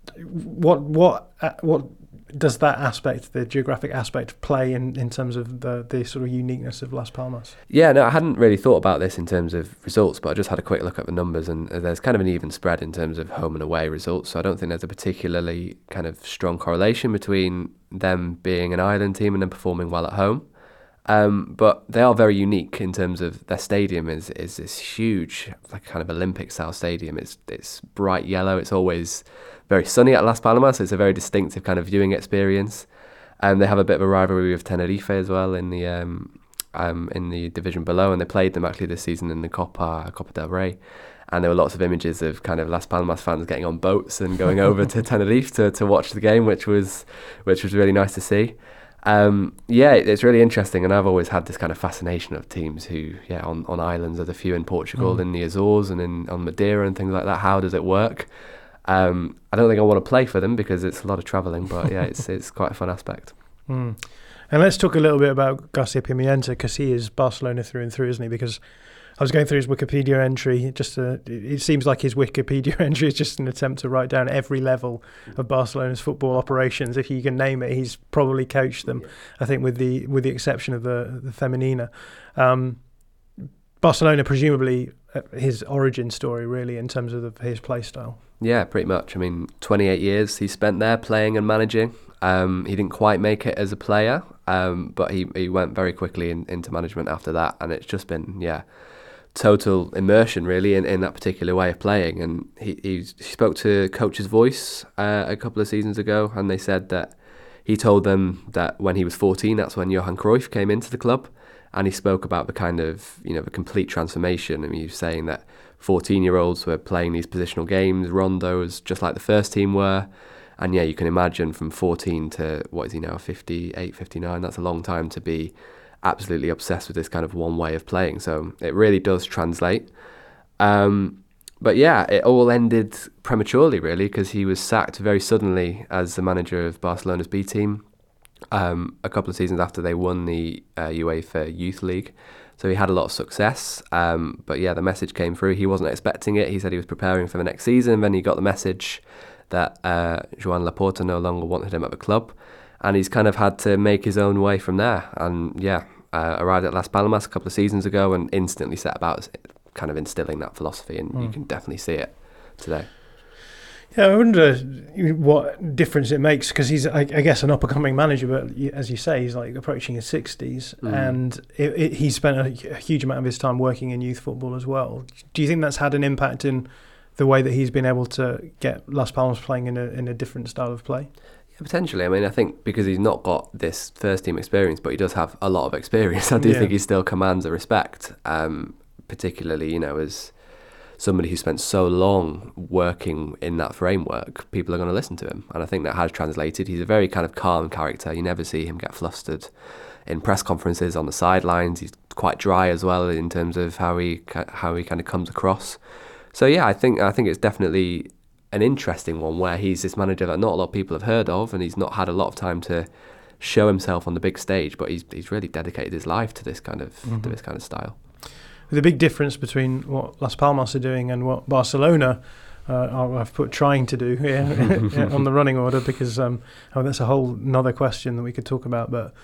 what what uh, what does that aspect, the geographic aspect, play in, in terms of the, the sort of uniqueness of Las Palmas? Yeah, no, I hadn't really thought about this in terms of results, but I just had a quick look at the numbers, and there's kind of an even spread in terms of home and away results. So I don't think there's a particularly kind of strong correlation between them being an island team and then performing well at home. Um, but they are very unique in terms of their stadium is is this huge, like kind of Olympic-style stadium. It's it's bright yellow. It's always very sunny at Las Palmas, so it's a very distinctive kind of viewing experience. And um, they have a bit of a rivalry with Tenerife as well in the um, um, in the division below, and they played them actually this season in the Copa Copa del Rey. And there were lots of images of kind of Las Palmas fans getting on boats and going over to Tenerife to, to watch the game, which was which was really nice to see. Um, yeah, it's really interesting, and I've always had this kind of fascination of teams who, yeah, on, on islands. There's a few in Portugal, mm. in the Azores, and in on Madeira and things like that. How does it work? Um, I don't think I want to play for them because it's a lot of travelling, but yeah, it's it's quite a fun aspect. Mm. And let's talk a little bit about Garcia Pimienta, because he is Barcelona through and through, isn't he? Because I was going through his Wikipedia entry. Just to, it seems like his Wikipedia entry is just an attempt to write down every level of Barcelona's football operations. If you can name it, he's probably coached them. I think, with the with the exception of the the Femenina. Um, Barcelona, presumably, uh, his origin story, really, in terms of the, his play style. Yeah, pretty much. I mean, twenty-eight years he spent there playing and managing. Um, he didn't quite make it as a player, um, but he he went very quickly in, into management after that, and it's just been yeah. total immersion really in, in that particular way of playing. And he, he spoke to Coach's Voice uh, a couple of seasons ago, and they said that he told them that when he was fourteen, that's when Johan Cruyff came into the club, and he spoke about the kind of, you know, the complete transformation. I mean, he was saying that fourteen year olds were playing these positional games, rondos, just like the first team were. And yeah, you can imagine from fourteen to, what is he now, fifty-eight, fifty-nine, that's a long time to be absolutely obsessed with this kind of one way of playing. So it really does translate. Um, but yeah, it all ended prematurely really, because he was sacked very suddenly as the manager of Barcelona's B team um, a couple of seasons after they won the uh, UEFA Youth League. So he had a lot of success. Um, but yeah, the message came through. He wasn't expecting it. He said he was preparing for the next season. Then he got the message that uh, Joan Laporta no longer wanted him at the club. And he's kind of had to make his own way from there. And yeah, uh, arrived at Las Palmas a couple of seasons ago and instantly set about kind of instilling that philosophy. And mm. you can definitely see it today. Yeah, I wonder what difference it makes, because he's, I, I guess, an up-and-coming manager, but as you say, he's like approaching his sixties, mm. and it, it, he's spent a, a huge amount of his time working in youth football as well. Do you think that's had an impact in the way that he's been able to get Las Palmas playing in a in a different style of play? Potentially. I mean, I think because he's not got this first team experience, but he does have a lot of experience. I do yeah. think he still commands a respect, um, particularly, you know, as somebody who spent so long working in that framework. People are going to listen to him, and I think that has translated. He's a very kind of calm character. You never see him get flustered in press conferences, on the sidelines. He's quite dry as well in terms of how he how he kind of comes across. So yeah, I think I think it's definitely an interesting one, where he's this manager that not a lot of people have heard of, and he's not had a lot of time to show himself on the big stage, but he's he's really dedicated his life to this kind of mm-hmm. to this kind of style. The big difference between what Las Palmas are doing and what Barcelona uh, I've put trying to do here on the running order, because um, oh, that's a whole another question that we could talk about, but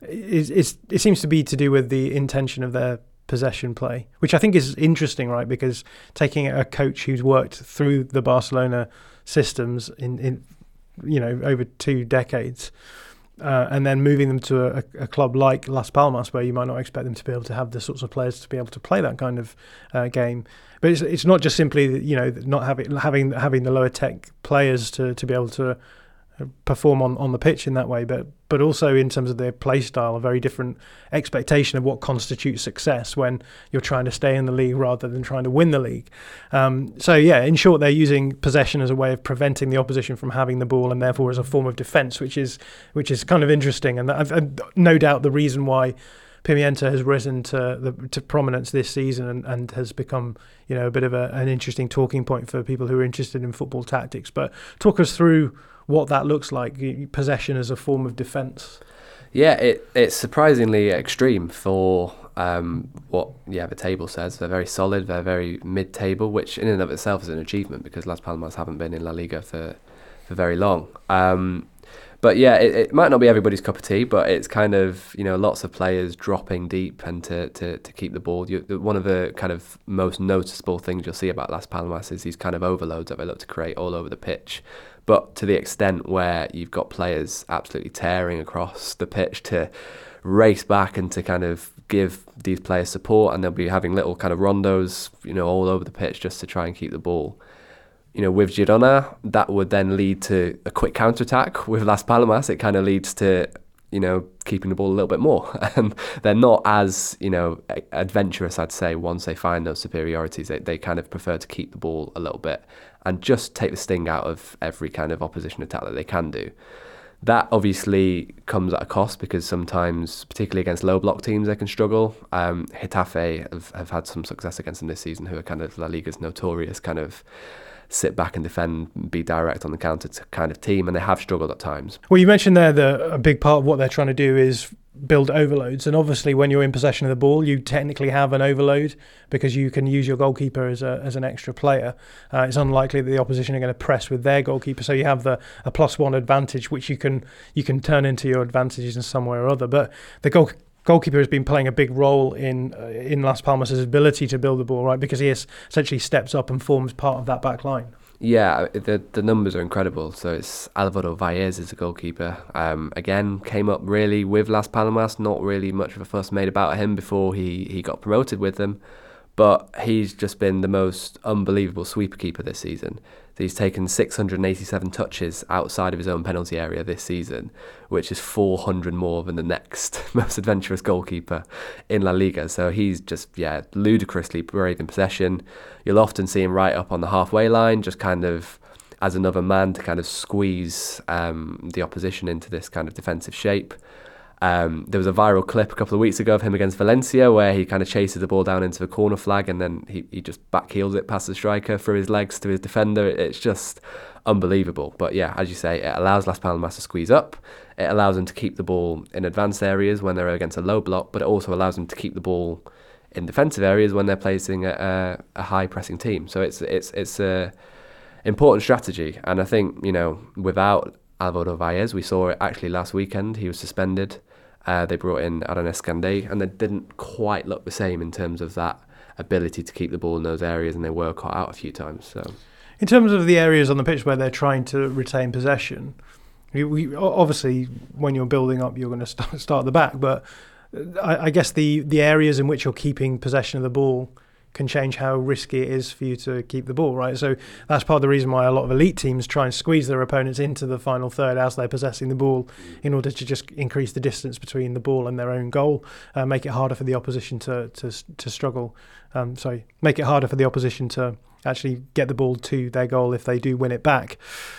is, is it seems to be to do with the intention of their possession play, which I think is interesting, right? Because taking a coach who's worked through the Barcelona systems in, in you know, over two decades, uh, and then moving them to a, a club like Las Palmas, where you might not expect them to be able to have the sorts of players to be able to play that kind of uh, game. But it's it's not just simply, you know, not having having having the lower tech players to, to be able to perform on, on the pitch in that way, but but also in terms of their play style, a very different expectation of what constitutes success when you're trying to stay in the league rather than trying to win the league. Um, so yeah, in short, they're using possession as a way of preventing the opposition from having the ball, and therefore as a form of defence, which is which is kind of interesting, and I've, I've no doubt the reason why Pimienta has risen to the to prominence this season and, and has become, you know, a bit of a, an interesting talking point for people who are interested in football tactics. But talk us through what that looks like, possession as a form of defence. Yeah, it it's surprisingly extreme for um, what yeah the table says. They're very solid, they're very mid-table, which in and of itself is an achievement because Las Palmas haven't been in La Liga for, for very long. Um, but yeah, it, it might not be everybody's cup of tea, but it's kind of, you know, lots of players dropping deep and to, to, to keep the ball. You, one of the kind of most noticeable things you'll see about Las Palmas is these kind of overloads that they look to create all over the pitch. But to the extent where you've got players absolutely tearing across the pitch to race back and to kind of give these players support, and they'll be having little kind of rondos, you know, all over the pitch just to try and keep the ball. You know, with Girona, that would then lead to a quick counter-attack. With Las Palmas, it kind of leads to, you know, keeping the ball a little bit more. And they're not as, you know, adventurous, I'd say, once they find those superiorities. They, they kind of prefer to keep the ball a little bit and just take the sting out of every kind of opposition attack that they can do. That obviously comes at a cost because sometimes, particularly against low block teams, they can struggle. Um, Getafe have, have had some success against them this season, who are kind of La Liga's notorious kind of sit back and defend, be direct on the counter kind of team, and they have struggled at times. Well, you mentioned there that a big part of what they're trying to do is build overloads, and obviously when you're in possession of the ball you technically have an overload because you can use your goalkeeper as a as an extra player. Uh, it's unlikely that the opposition are going to press with their goalkeeper, so you have the a plus one advantage which you can you can turn into your advantages in some way or other. But the goal goalkeeper has been playing a big role in uh, in Las Palmas' ability to build the ball, right? Because he has essentially steps up and forms part of that back line. Yeah, the the numbers are incredible. So it's Alvaro Valles is the goalkeeper. Um, again, came up really with Las Palmas. Not really much of a fuss made about him before he, he got promoted with them. But he's just been the most unbelievable sweeper keeper this season. So he's taken six hundred eighty-seven touches outside of his own penalty area this season, which is four hundred more than the next most adventurous goalkeeper in La Liga. So he's just, yeah, ludicrously brave in possession. You'll often see him right up on the halfway line, just kind of as another man to kind of squeeze um, the opposition into this kind of defensive shape. Um, there was a viral clip a couple of weeks ago of him against Valencia where he kind of chases the ball down into the corner flag and then he, he just backheels it past the striker through his legs to his defender. It's just unbelievable. But yeah, as you say, it allows Las Palmas to squeeze up. It allows them to keep the ball in advanced areas when they're against a low block, but it also allows them to keep the ball in defensive areas when they're placing a, a, a high pressing team. So it's it's it's a important strategy. And I think, you know, without Alvaro Valles, we saw it actually last weekend. He was suspended. Uh, they brought in Aranés Candé, and they didn't quite look the same in terms of that ability to keep the ball in those areas, and they were caught out a few times. So, in terms of the areas on the pitch where they're trying to retain possession, we, we obviously when you're building up, you're going to start, start at the back. But I, I guess the the areas in which you're keeping possession of the ball can change how risky it is for you to keep the ball, right? So that's part of the reason why a lot of elite teams try and squeeze their opponents into the final third as they're possessing the ball in order to just increase the distance between the ball and their own goal, uh, make it harder for the opposition to to, to struggle. Um, sorry, make it harder for the opposition to actually get the ball to their goal if they do win it back.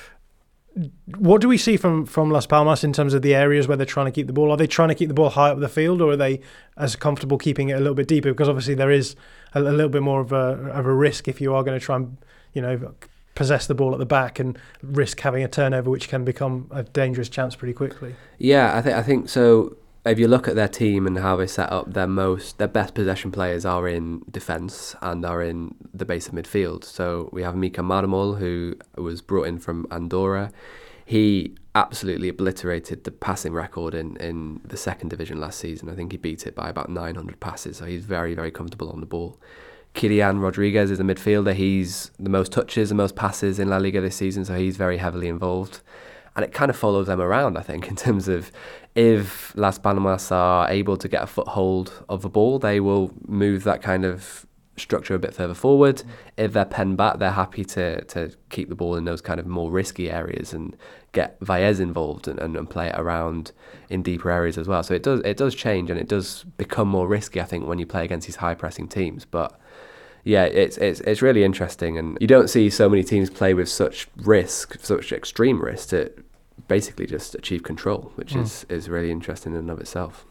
What do we see from, from Las Palmas in terms of the areas where they're trying to keep the ball? Are they trying to keep the ball high up the field, or are they as comfortable keeping it a little bit deeper? Because obviously there is a, a little bit more of a of a risk if you are going to try and, you know, possess the ball at the back and risk having a turnover, which can become a dangerous chance pretty quickly. Yeah, I think I think so. If you look at their team and how they set up, their most their best possession players are in defence and are in the base of midfield. So we have Mika Marmol, who was brought in from Andorra. he absolutely obliterated the passing record in, in the second division last season. I think he beat it by about nine hundred passes, so he's very, very comfortable on the ball. Kylian Rodriguez is a midfielder. He's the most touches and most passes in La Liga this season, so he's very heavily involved. And it kind of follows them around, I think, in terms of if Las Palmas are able to get a foothold of the ball, they will move that kind of structure a bit further forward. Mm. If they're penned back, they're happy to to keep the ball in those kind of more risky areas and get Valles involved and, and, and play it around in deeper areas as well. So it does it does change, and it does become more risky, I think, when you play against these high-pressing teams. But yeah, it's it's it's really interesting, and you don't see so many teams play with such risk, such extreme risk, to basically just achieve control, which mm. is, is really interesting in and of itself.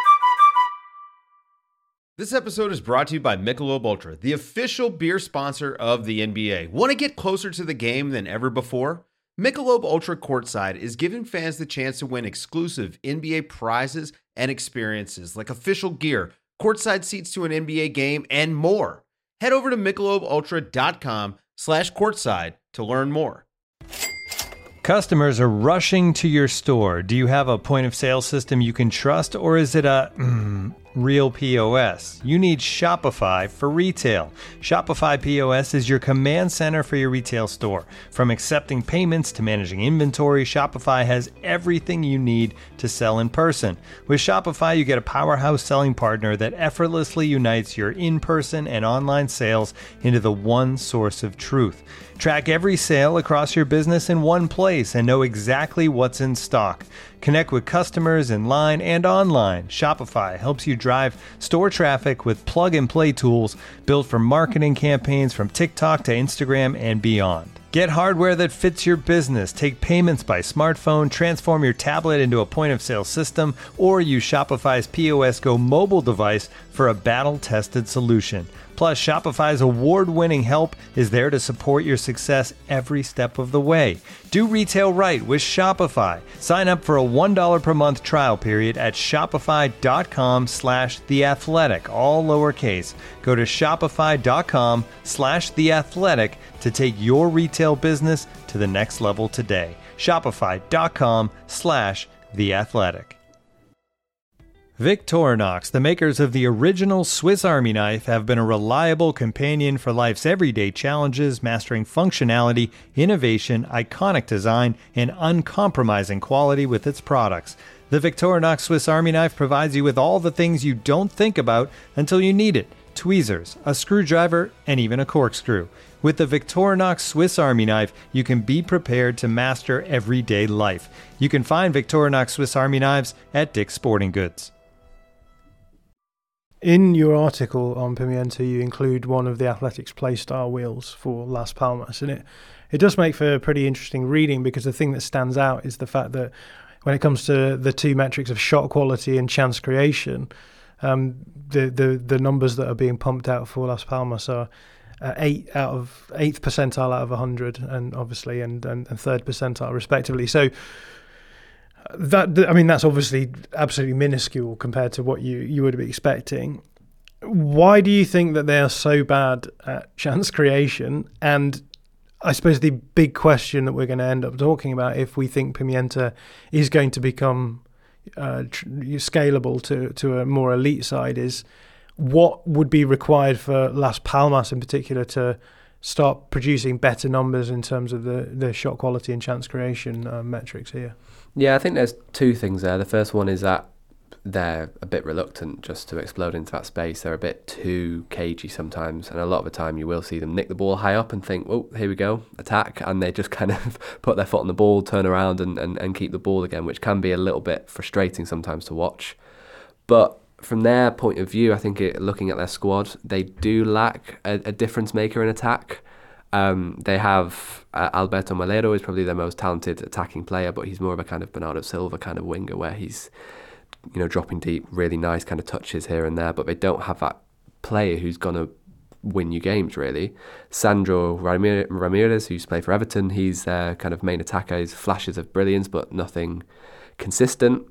This episode is brought to you by Michelob Ultra, the official beer sponsor of the N B A. Want to get closer to the game than ever before? Michelob Ultra Courtside is giving fans the chance to win exclusive N B A prizes and experiences like official gear, courtside seats to an N B A game, and more. Head over to michelobultra.com slash courtside to learn more. Customers are rushing to your store. Do you have a point of sale system you can trust, or is it a mm, real P O S? You need Shopify for retail. Shopify P O S is your command center for your retail store. From accepting payments to managing inventory, Shopify has everything you need to sell in person. With Shopify, you get a powerhouse selling partner that effortlessly unites your in-person and online sales into the one source of truth. Track every sale across your business in one place and know exactly what's in stock. Connect with customers in line and online. Shopify helps you drive store traffic with plug-and-play tools built for marketing campaigns from TikTok to Instagram and beyond. Get hardware that fits your business. Take payments by smartphone, transform your tablet into a point-of-sale system, or use Shopify's P O S Go mobile device for a battle-tested solution. Plus, Shopify's award-winning help is there to support your success every step of the way. Do retail right with Shopify. Sign up for a one dollar per month trial period at shopify.com slash theathletic, all lowercase. Go to shopify.com slash theathletic to take your retail business to the next level today. Shopify.com slash theathletic. Victorinox, the makers of the original Swiss Army knife, have been a reliable companion for life's everyday challenges, mastering functionality, innovation, iconic design, and uncompromising quality with its products. The Victorinox Swiss Army knife provides you with all the things you don't think about until you need it: tweezers, a screwdriver, and even a corkscrew. With the Victorinox Swiss Army knife, you can be prepared to master everyday life. You can find Victorinox Swiss Army knives at Dick's Sporting Goods. In your article on Pimienta, you include one of the Athletics Playstyle wheels for Las Palmas, and it, it does make for pretty interesting reading, because the thing that stands out is the fact that when it comes to the two metrics of shot quality and chance creation, um, the, the, the numbers that are being pumped out for Las Palmas are uh, eight out of eighth percentile out of one hundred, and obviously and, and, and third percentile respectively. So that, I mean, that's obviously absolutely minuscule compared to what you, you would be expecting. Why do you think that they are so bad at chance creation? And I suppose the big question that we're going to end up talking about, if we think Pimienta is going to become uh, tr- scalable to, to a more elite side, is what would be required for Las Palmas in particular to start producing better numbers in terms of the, the shot quality and chance creation uh, metrics here? Yeah, I think there's two things there. The first one is that they're a bit reluctant just to explode into that space. They're a bit too cagey sometimes, and a lot of the time you will see them nick the ball high up and think, oh, here we go, attack, and they just kind of put their foot on the ball, turn around and, and, and keep the ball again, which can be a little bit frustrating sometimes to watch. But from their point of view, I think it, looking at their squad, they do lack a, a difference maker in attack. Um, they have uh, Alberto Melero is probably their most talented attacking player, but he's more of a kind of Bernardo Silva kind of winger, where he's, you know, dropping deep, really nice kind of touches here and there, but they don't have that player who's going to win you games, really. Sandro Ramirez, who used to play for Everton, he's their kind of main attacker. He's flashes of brilliance, but nothing consistent.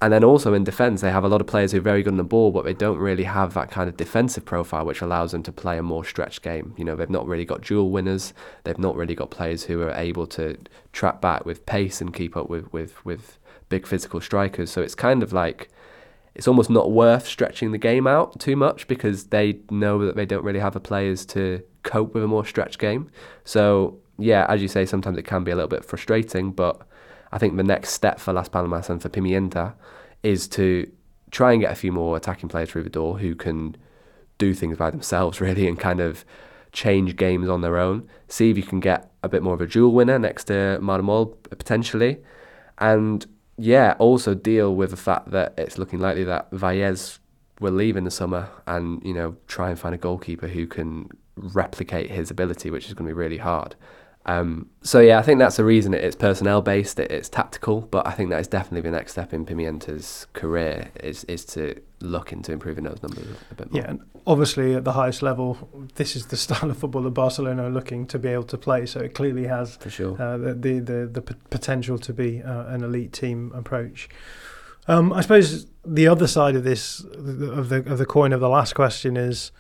And then also in defence, they have a lot of players who are very good on the ball, but they don't really have that kind of defensive profile, which allows them to play a more stretched game. You know, they've not really got duel winners. They've not really got players who are able to track back with pace and keep up with, with, with big physical strikers. So it's kind of like, it's almost not worth stretching the game out too much because they know that they don't really have the players to cope with a more stretched game. So, yeah, as you say, sometimes it can be a little bit frustrating, but I think the next step for Las Palmas and for Pimienta is to try and get a few more attacking players through the door who can do things by themselves, really, and kind of change games on their own. See if you can get a bit more of a duel winner next to Marmol, potentially. And, yeah, also deal with the fact that it's looking likely that Valles will leave in the summer and, you know, try and find a goalkeeper who can replicate his ability, which is going to be really hard. Um, so yeah, I think that's the reason it's personnel based, it, it's tactical, but I think that is definitely the next step in Pimienta's career is is to look into improving those numbers a bit more. Yeah, and obviously at the highest level, this is the style of football that Barcelona are looking to be able to play, so it clearly has For sure. uh, the, the, the, the p- potential to be uh, an elite team approach. Um, I suppose the other side of this, of the of the coin of the last question is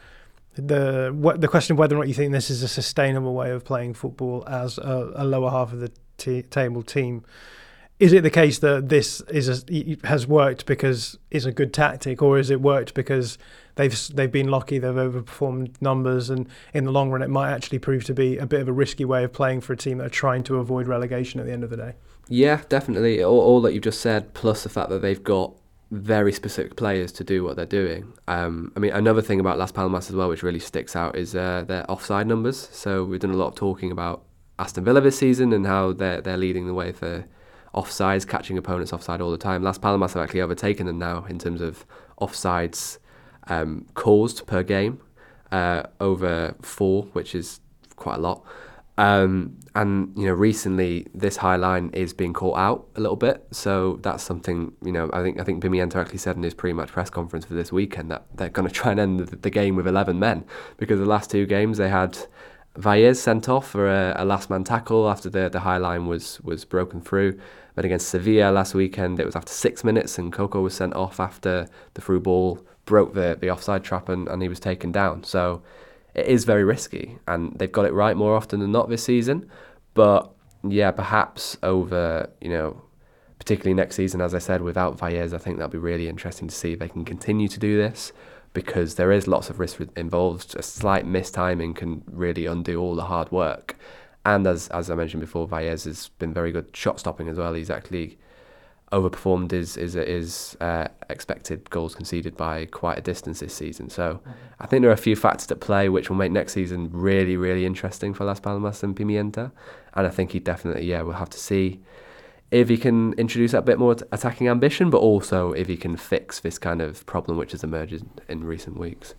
the what, the question of whether or not you think this is a sustainable way of playing football as a, a lower half of the t- table team. Is it the case that this is a, has worked because it's a good tactic, or is it worked because they've they've been lucky, they've overperformed numbers, and in the long run it might actually prove to be a bit of a risky way of playing for a team that are trying to avoid relegation at the end of the day? Yeah, definitely. All, all that you've just said, plus the fact that they've got very specific players to do what they're doing. Um, I mean, another thing about Las Palmas as well, which really sticks out, is uh, their offside numbers. So we've done a lot of talking about Aston Villa this season and how they're they're leading the way for offsides, catching opponents offside all the time. Las Palmas have actually overtaken them now in terms of offsides um, caused per game, uh, over four, which is quite a lot. Um, and, you know, recently this high line is being caught out a little bit. So that's something, you know, I think I think Pimienta actually said in his pre-match press conference for this weekend that they're going to try and end the, the game with eleven men, because the last two games they had Valles sent off for a, a last-man tackle after the, the high line was, was broken through. But against Sevilla last weekend, it was after six minutes and Coco was sent off after the through ball broke the, the offside trap and, and he was taken down. So it is very risky, and they've got it right more often than not this season. But yeah, perhaps over, you know, particularly next season, as I said, without Valles, I think that'll be really interesting to see if they can continue to do this, because there is lots of risk involved. A slight mistiming can really undo all the hard work. And as as I mentioned before, Valles has been very good shot stopping as well. He's actually overperformed his his, his uh, expected goals conceded by quite a distance this season. So mm-hmm. I think there are a few factors at play which will make next season really, really interesting for Las Palmas and Pimienta. And I think he definitely, yeah, we'll have to see if he can introduce that bit more attacking ambition, but also if he can fix this kind of problem which has emerged in recent weeks.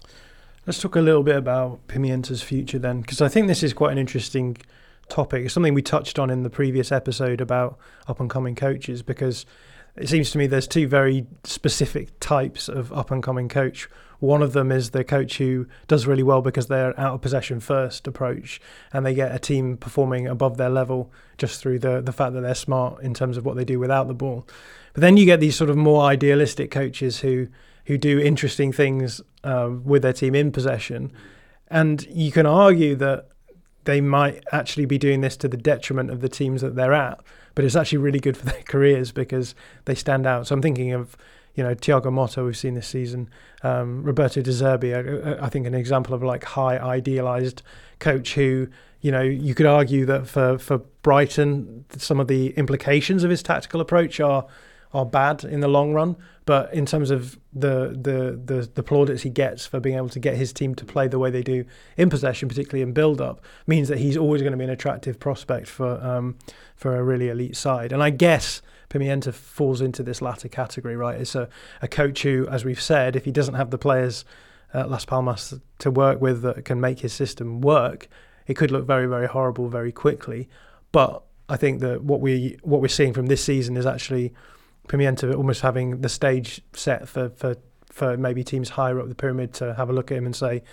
Let's talk a little bit about Pimienta's future then, because I think this is quite an interesting topic. It's something we touched on in the previous episode about up-and-coming coaches, because it seems to me there's two very specific types of up-and-coming coach. One of them is the coach who does really well because they're out of possession first approach, and they get a team performing above their level just through the, the fact that they're smart in terms of what they do without the ball. But then you get these sort of more idealistic coaches who who do interesting things uh, with their team in possession. And you can argue that they might actually be doing this to the detriment of the teams that they're at, but it's actually really good for their careers because they stand out. So I'm thinking of, you know, Thiago Motta we've seen this season, um, Roberto De Zerbi, I, I think an example of like high idealised coach who, you know, you could argue that for, for Brighton, some of the implications of his tactical approach are are bad in the long run, but in terms of the, the the the plaudits he gets for being able to get his team to play the way they do in possession, particularly in build-up, means that he's always going to be an attractive prospect for um, for a really elite side. And I guess Pimienta falls into this latter category, right? It's a, a coach who, as we've said, if he doesn't have the players at Las Palmas to work with that can make his system work, it could look very, very horrible very quickly. But I think that what we what we're seeing from this season is actually Pimienta almost having the stage set for, for, for maybe teams higher up the pyramid to have a look at him and say,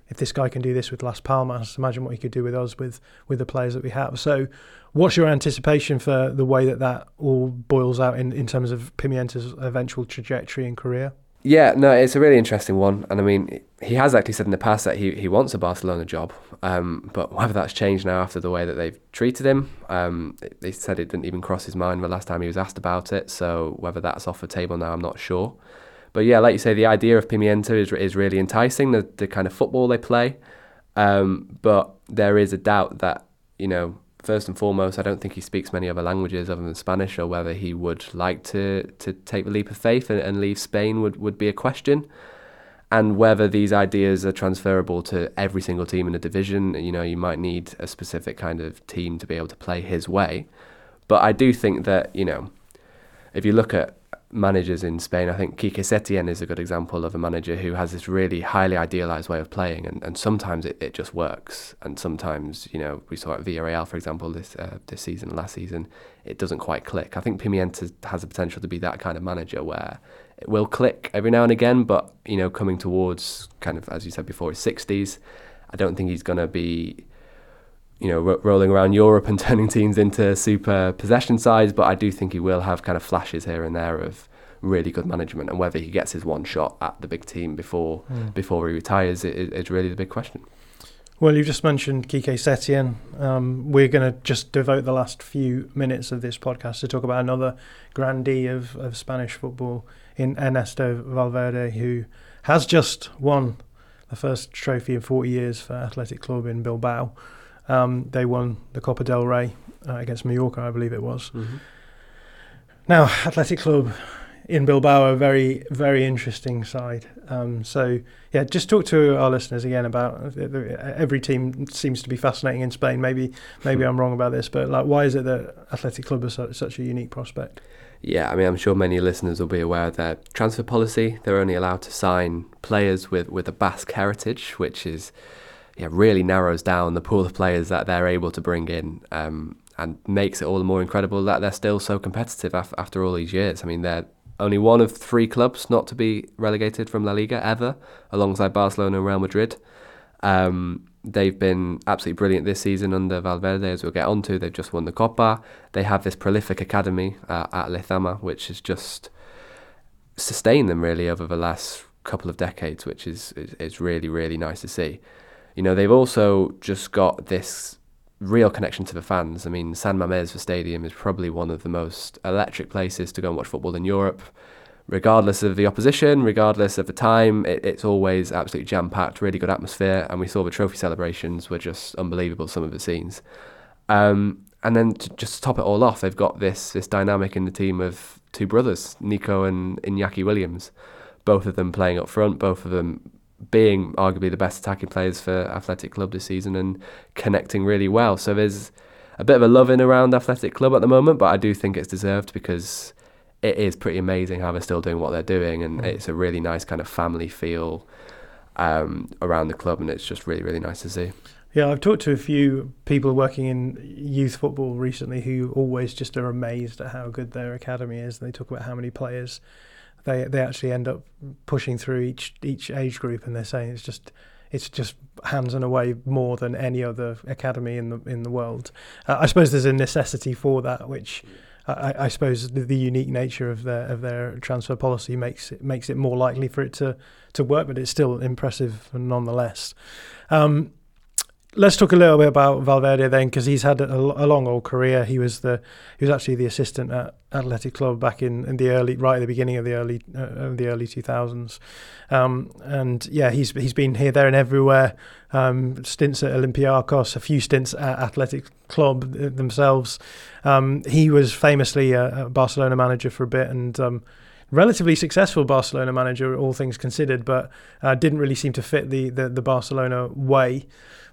if this guy can do this with Las Palmas, imagine what he could do with us with with the players that we have. So what's your anticipation for the way that that all boils out in, in terms of Pimienta's eventual trajectory and career? Yeah, no, it's a really interesting one. And I mean, he has actually said in the past that he, he wants a Barcelona job. Um, but whether that's changed now after the way that they've treated him, um, they said it didn't even cross his mind the last time he was asked about it. So whether that's off the table now, I'm not sure. But yeah, like you say, the idea of Pimienta is is really enticing, the, the kind of football they play. Um, but there is a doubt that, you know, first and foremost, I don't think he speaks many other languages other than Spanish, or whether he would like to, to take the leap of faith and, and leave Spain would, would be a question. And whether these ideas are transferable to every single team in the division, you know, you might need a specific kind of team to be able to play his way. But I do think that, you know, if you look at managers in Spain, I think Quique Setién is a good example of a manager who has this really highly idealised way of playing, and, and sometimes it, it just works, and sometimes, you know, we saw at Villarreal, for example, this uh, this season, last season, it doesn't quite click. I think Pimienta has the potential to be that kind of manager where it will click every now and again, but, you know, coming towards kind of, as you said before, his sixties, I don't think he's going to be, you know, ro- rolling around Europe and turning teams into super possession sides, but I do think he will have kind of flashes here and there of really good management, and whether he gets his one shot at the big team before mm. before he retires is, is really the big question. Well, you just mentioned Quique Setién. Um, we're going to just devote the last few minutes of this podcast to talk about another grandee of, of Spanish football in Ernesto Valverde, who has just won the first trophy in forty years for Athletic Club in Bilbao. Um, they won the Copa del Rey uh, against Mallorca, I believe it was. Mm-hmm. Now, Athletic Club in Bilbao, a very, very interesting side. Um, so, yeah, just talk to our listeners again about every team seems to be fascinating in Spain. Maybe, maybe I'm wrong about this, but like, why is it that Athletic Club is so, such a unique prospect? Yeah, I mean, I'm sure many listeners will be aware of their transfer policy. They're only allowed to sign players with, with a Basque heritage, which is, yeah, really narrows down the pool of players that they're able to bring in, um, and makes it all the more incredible that they're still so competitive af- after all these years. I mean, they're only one of three clubs not to be relegated from La Liga ever, alongside Barcelona and Real Madrid. Um, they've been absolutely brilliant this season under Valverde, as we'll get onto. They've just won the Copa. They have this prolific academy uh, at Lezama, which has just sustained them really over the last couple of decades, which is, is, is really, really nice to see. You know, they've also just got this real connection to the fans. I mean, San Mamés, the stadium, is probably one of the most electric places to go and watch football in Europe. Regardless of the opposition, regardless of the time, it, it's always absolutely jam-packed, really good atmosphere, and we saw the trophy celebrations were just unbelievable, some of the scenes. Um, and then to just top it all off, they've got this this dynamic in the team of two brothers, Nico and Iñaki Williams, both of them playing up front, both of them being arguably the best attacking players for Athletic Club this season and connecting really well. So there's a bit of a love in around Athletic Club at the moment, but I do think it's deserved because it is pretty amazing how they're still doing what they're doing, and mm. it's a really nice kind of family feel um, around the club, and it's just really, really nice to see. Yeah, I've talked to a few people working in youth football recently who always just are amazed at how good their academy is. They talk about how many players they they actually end up pushing through each each age group, and they're saying it's just it's just hands and away more than any other academy in the in the world. Uh, I suppose there's a necessity for that, which I, I suppose the, the unique nature of their of their transfer policy makes it makes it more likely for it to to work, but it's still impressive nonetheless. Um, Let's talk a little bit about Valverde then, because he's had a, a long old career. He was the he was actually the assistant at Athletic Club back in, in the early right at the beginning of the early uh, of the early two thousands, um, and yeah, he's he's been here, there, and everywhere. Um, stints at Olympiacos, a few stints at Athletic Club themselves. Um, he was famously a, a Barcelona manager for a bit, and um, relatively successful Barcelona manager, all things considered, but uh, didn't really seem to fit the the, the Barcelona way.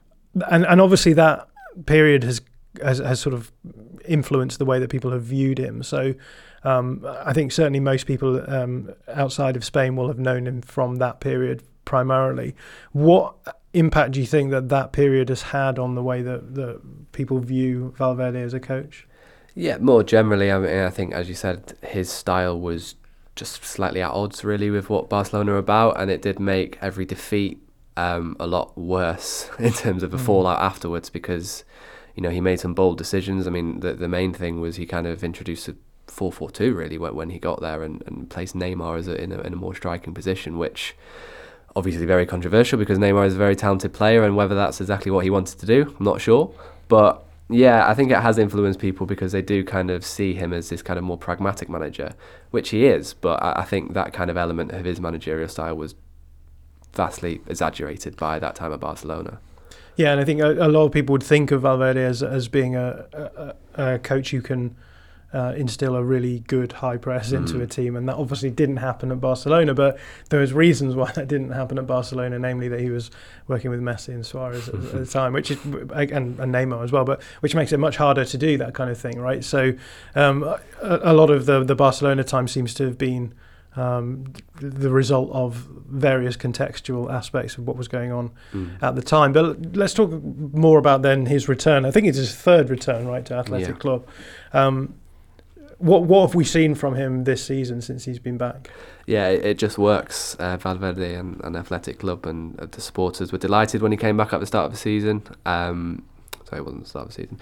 And and obviously that period has, has has sort of influenced the way that people have viewed him. So um, I think certainly most people um, outside of Spain will have known him from that period primarily. What impact do you think that that period has had on the way that, that people view Valverde as a coach? Yeah, more generally, I mean, I think, as you said, his style was just slightly at odds really with what Barcelona are about, and it did make every defeat um, a lot worse in terms of a fallout afterwards, because, you know, he made some bold decisions. I mean, the the main thing was he kind of introduced a four four two really when, when he got there, and, and placed Neymar as a, in, a, in a more striking position, which obviously very controversial because Neymar is a very talented player, and whether that's exactly what he wanted to do, I'm not sure. But yeah, I think it has influenced people because they do kind of see him as this kind of more pragmatic manager, which he is. But I, I think that kind of element of his managerial style was vastly exaggerated by that time at Barcelona. Yeah, and I think a, a lot of people would think of Valverde as as being a, a, a coach who can uh, instill a really good high press Mm. into a team, and that obviously didn't happen at Barcelona. But there was reasons why that didn't happen at Barcelona, namely that he was working with Messi and Suarez at, at the time, which is and, and Neymar as well, but which makes it much harder to do that kind of thing, right? So um, a, a lot of the the Barcelona time seems to have been Um, the result of various contextual aspects of what was going on Mm. at the time. But let's talk more about then his return. I think it's his third return, right, to Athletic Yeah. Club. Um, what what have we seen from him this season since he's been back? Yeah, it, it just works. Uh, Valverde and, and Athletic Club, and uh, the supporters were delighted when he came back at the start of the season. Um, sorry, it wasn't the start of the season.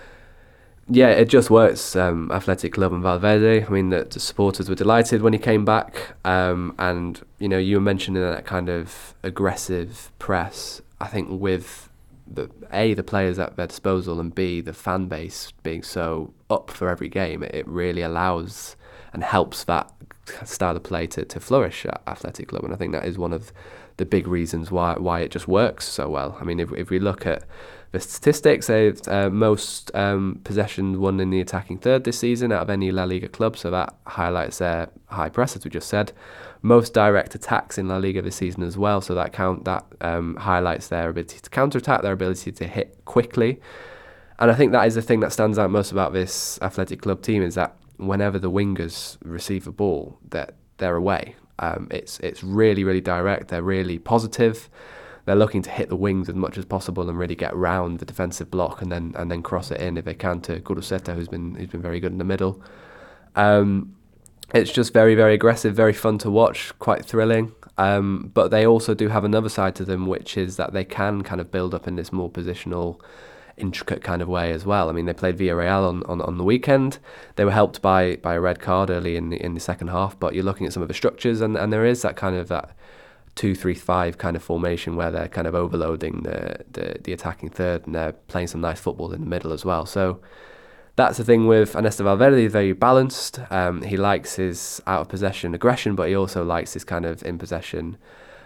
Yeah, it just works. Um, Athletic Club and Valverde. I mean, the, the supporters were delighted when he came back. Um, and, you know, you were mentioning that kind of aggressive press. I think with the A, the players at their disposal, and B, the fan base being so up for every game, it, it really allows and helps that style of play to, to flourish at Athletic Club. And I think that is one of the big reasons why why it just works so well. I mean, if if we look at the statistics, they've uh, most um, possessions won in the attacking third this season out of any La Liga club, so that highlights their high press, as we just said. Most direct attacks in La Liga this season as well, so that count that um, highlights their ability to counter-attack, their ability to hit quickly. And I think that is the thing that stands out most about this Athletic Club team, is that whenever the wingers receive a ball, that they're away. Um, it's it's really, really direct. They're really positive. They're looking to hit the wings as much as possible and really get round the defensive block, and then and then cross it in if they can to Guruceta, who's been who's been very good in the middle. Um, it's just very, very aggressive, very fun to watch, quite thrilling. Um, but they also do have another side to them, which is that they can kind of build up in this more positional, intricate kind of way as well. I mean, they played Villarreal on, on, on the weekend. They were helped by by a red card early in the, in the second half, but you're looking at some of the structures, and, and there is that kind of that two three five kind of formation where they're kind of overloading the, the, the attacking third, and they're playing some nice football in the middle as well. So that's the thing with Ernesto Valverde. He's very balanced. Um, he likes his out of possession aggression, but he also likes his kind of in possession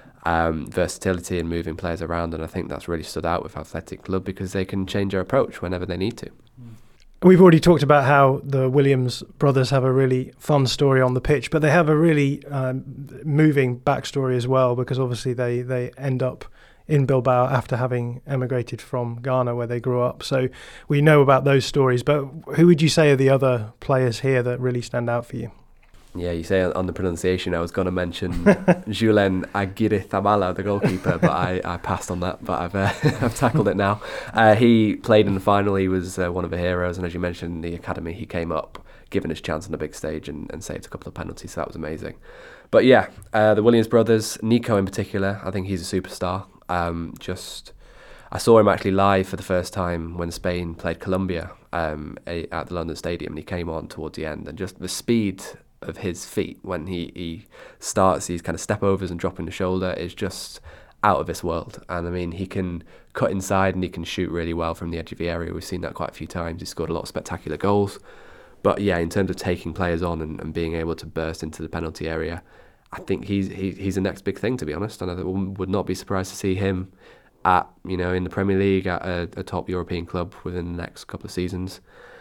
Um, versatility and moving players around, and I think that's really stood out with Athletic Club because they can change their approach whenever they need to. We've already talked about how the Williams brothers have a really fun story on the pitch, but they have a really um, moving backstory as well, because obviously they, they end up in Bilbao after having emigrated from Ghana, where they grew up. So we know about those stories, but who would you say are the other players here that really stand out for you? Yeah, you say on the pronunciation, I was going to mention Julen Aguirre-Zabala, the goalkeeper, but I, I passed on that, but I've uh, I've tackled it now. Uh, he played in the final. He was uh, one of the heroes, and as you mentioned, in the academy, he came up, given his chance on the big stage, and, and saved a couple of penalties, so that was amazing. But yeah, uh, the Williams brothers, Nico in particular, I think he's a superstar. Um, just, I saw him actually live for the first time when Spain played Colombia um, at the London Stadium, and he came on towards the end, and just the speed of his feet when he, he starts these kind of step overs and dropping the shoulder is just out of this world. And I mean, he can cut inside and he can shoot really well from the edge of the area. We've seen that quite a few times. He's scored a lot of spectacular goals. But yeah, in terms of taking players on and, and being able to burst into the penalty area, I think he's he, he's the next big thing, to be honest. And I would not be surprised to see him at, you know, in the Premier League at a, a top European club within the next couple of seasons.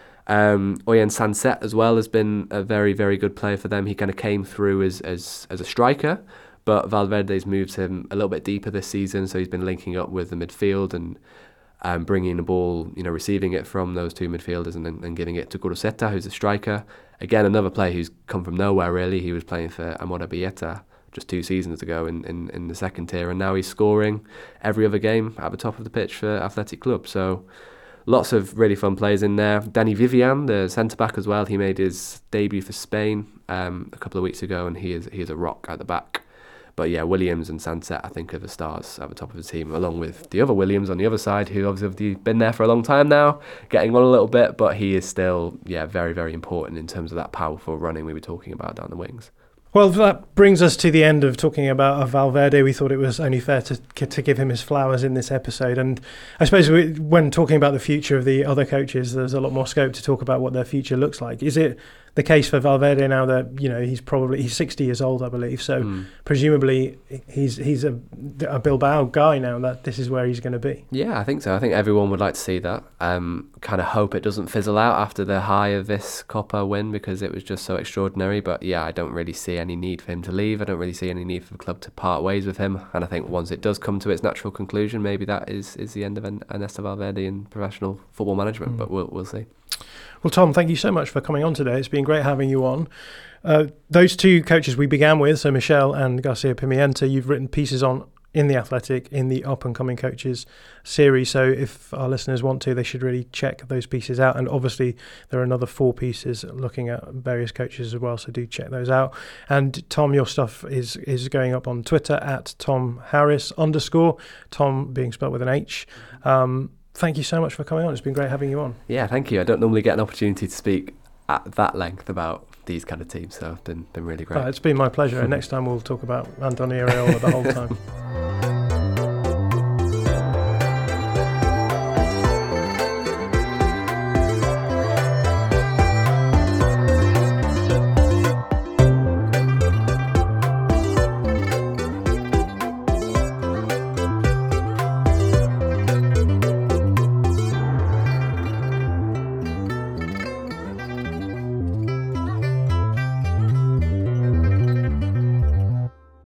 Um, Oyen Sanset as well has been a very, very good player for them. He kind of came through as, as as a striker, but Valverde's moved him a little bit deeper this season, so he's been linking up with the midfield and um, bringing the ball, you know, receiving it from those two midfielders and then and giving it to Guruceta, who's a striker. Again, another player who's come from nowhere, really. He was playing for Amorebieta just two seasons ago in, in, in the second tier, and now he's scoring every other game at the top of the pitch for Athletic Club. So lots of really fun players in there. Danny Vivian, the centre-back as well, he made his debut for Spain um, a couple of weeks ago, and he is he is a rock at the back. But yeah, Williams and Sancet, I think, are the stars at the top of the team, along with the other Williams on the other side, who obviously have been there for a long time now, getting on a little bit, but he is still, yeah, very, very important in terms of that powerful running we were talking about down the wings. Well, that brings us to the end of talking about Valverde. We thought it was only fair to to give him his flowers in this episode. And I suppose we, when talking about the future of the other coaches, there's a lot more scope to talk about what their future looks like. Is it the case for Valverde now that, you know, he's probably he's sixty years old, I believe, so mm. presumably he's he's a, a Bilbao guy now, that this is where he's going to be? Yeah, I think so. I think everyone would like to see that. Um, kind of hope it doesn't fizzle out after the high of this Copa win, because it was just so extraordinary. But yeah, I don't really see any need for him to leave. I don't really see any need for the club to part ways with him. And I think once it does come to its natural conclusion, maybe that is, is the end of Ernesto Valverde in professional football management. Mm. But we'll we'll see. Well, Tom, thank you so much for coming on today. It's been great having you on. Uh, those two coaches we began with, so Michel and Garcia Pimienta, you've written pieces on in The Athletic in the Up and Coming Coaches series. So if our listeners want to, they should really check those pieces out. And obviously, there are another four pieces looking at various coaches as well. So do check those out. And Tom, your stuff is is going up on Twitter at Tom Harris underscore, Tom being spelled with an H. Um, Thank you so much for coming on. It's been great having you on. Yeah, thank you. I don't normally get an opportunity to speak at that length about these kind of teams, so it's been, been really great. Oh, it's been my pleasure. And next time we'll talk about Andoni Iraola the whole time.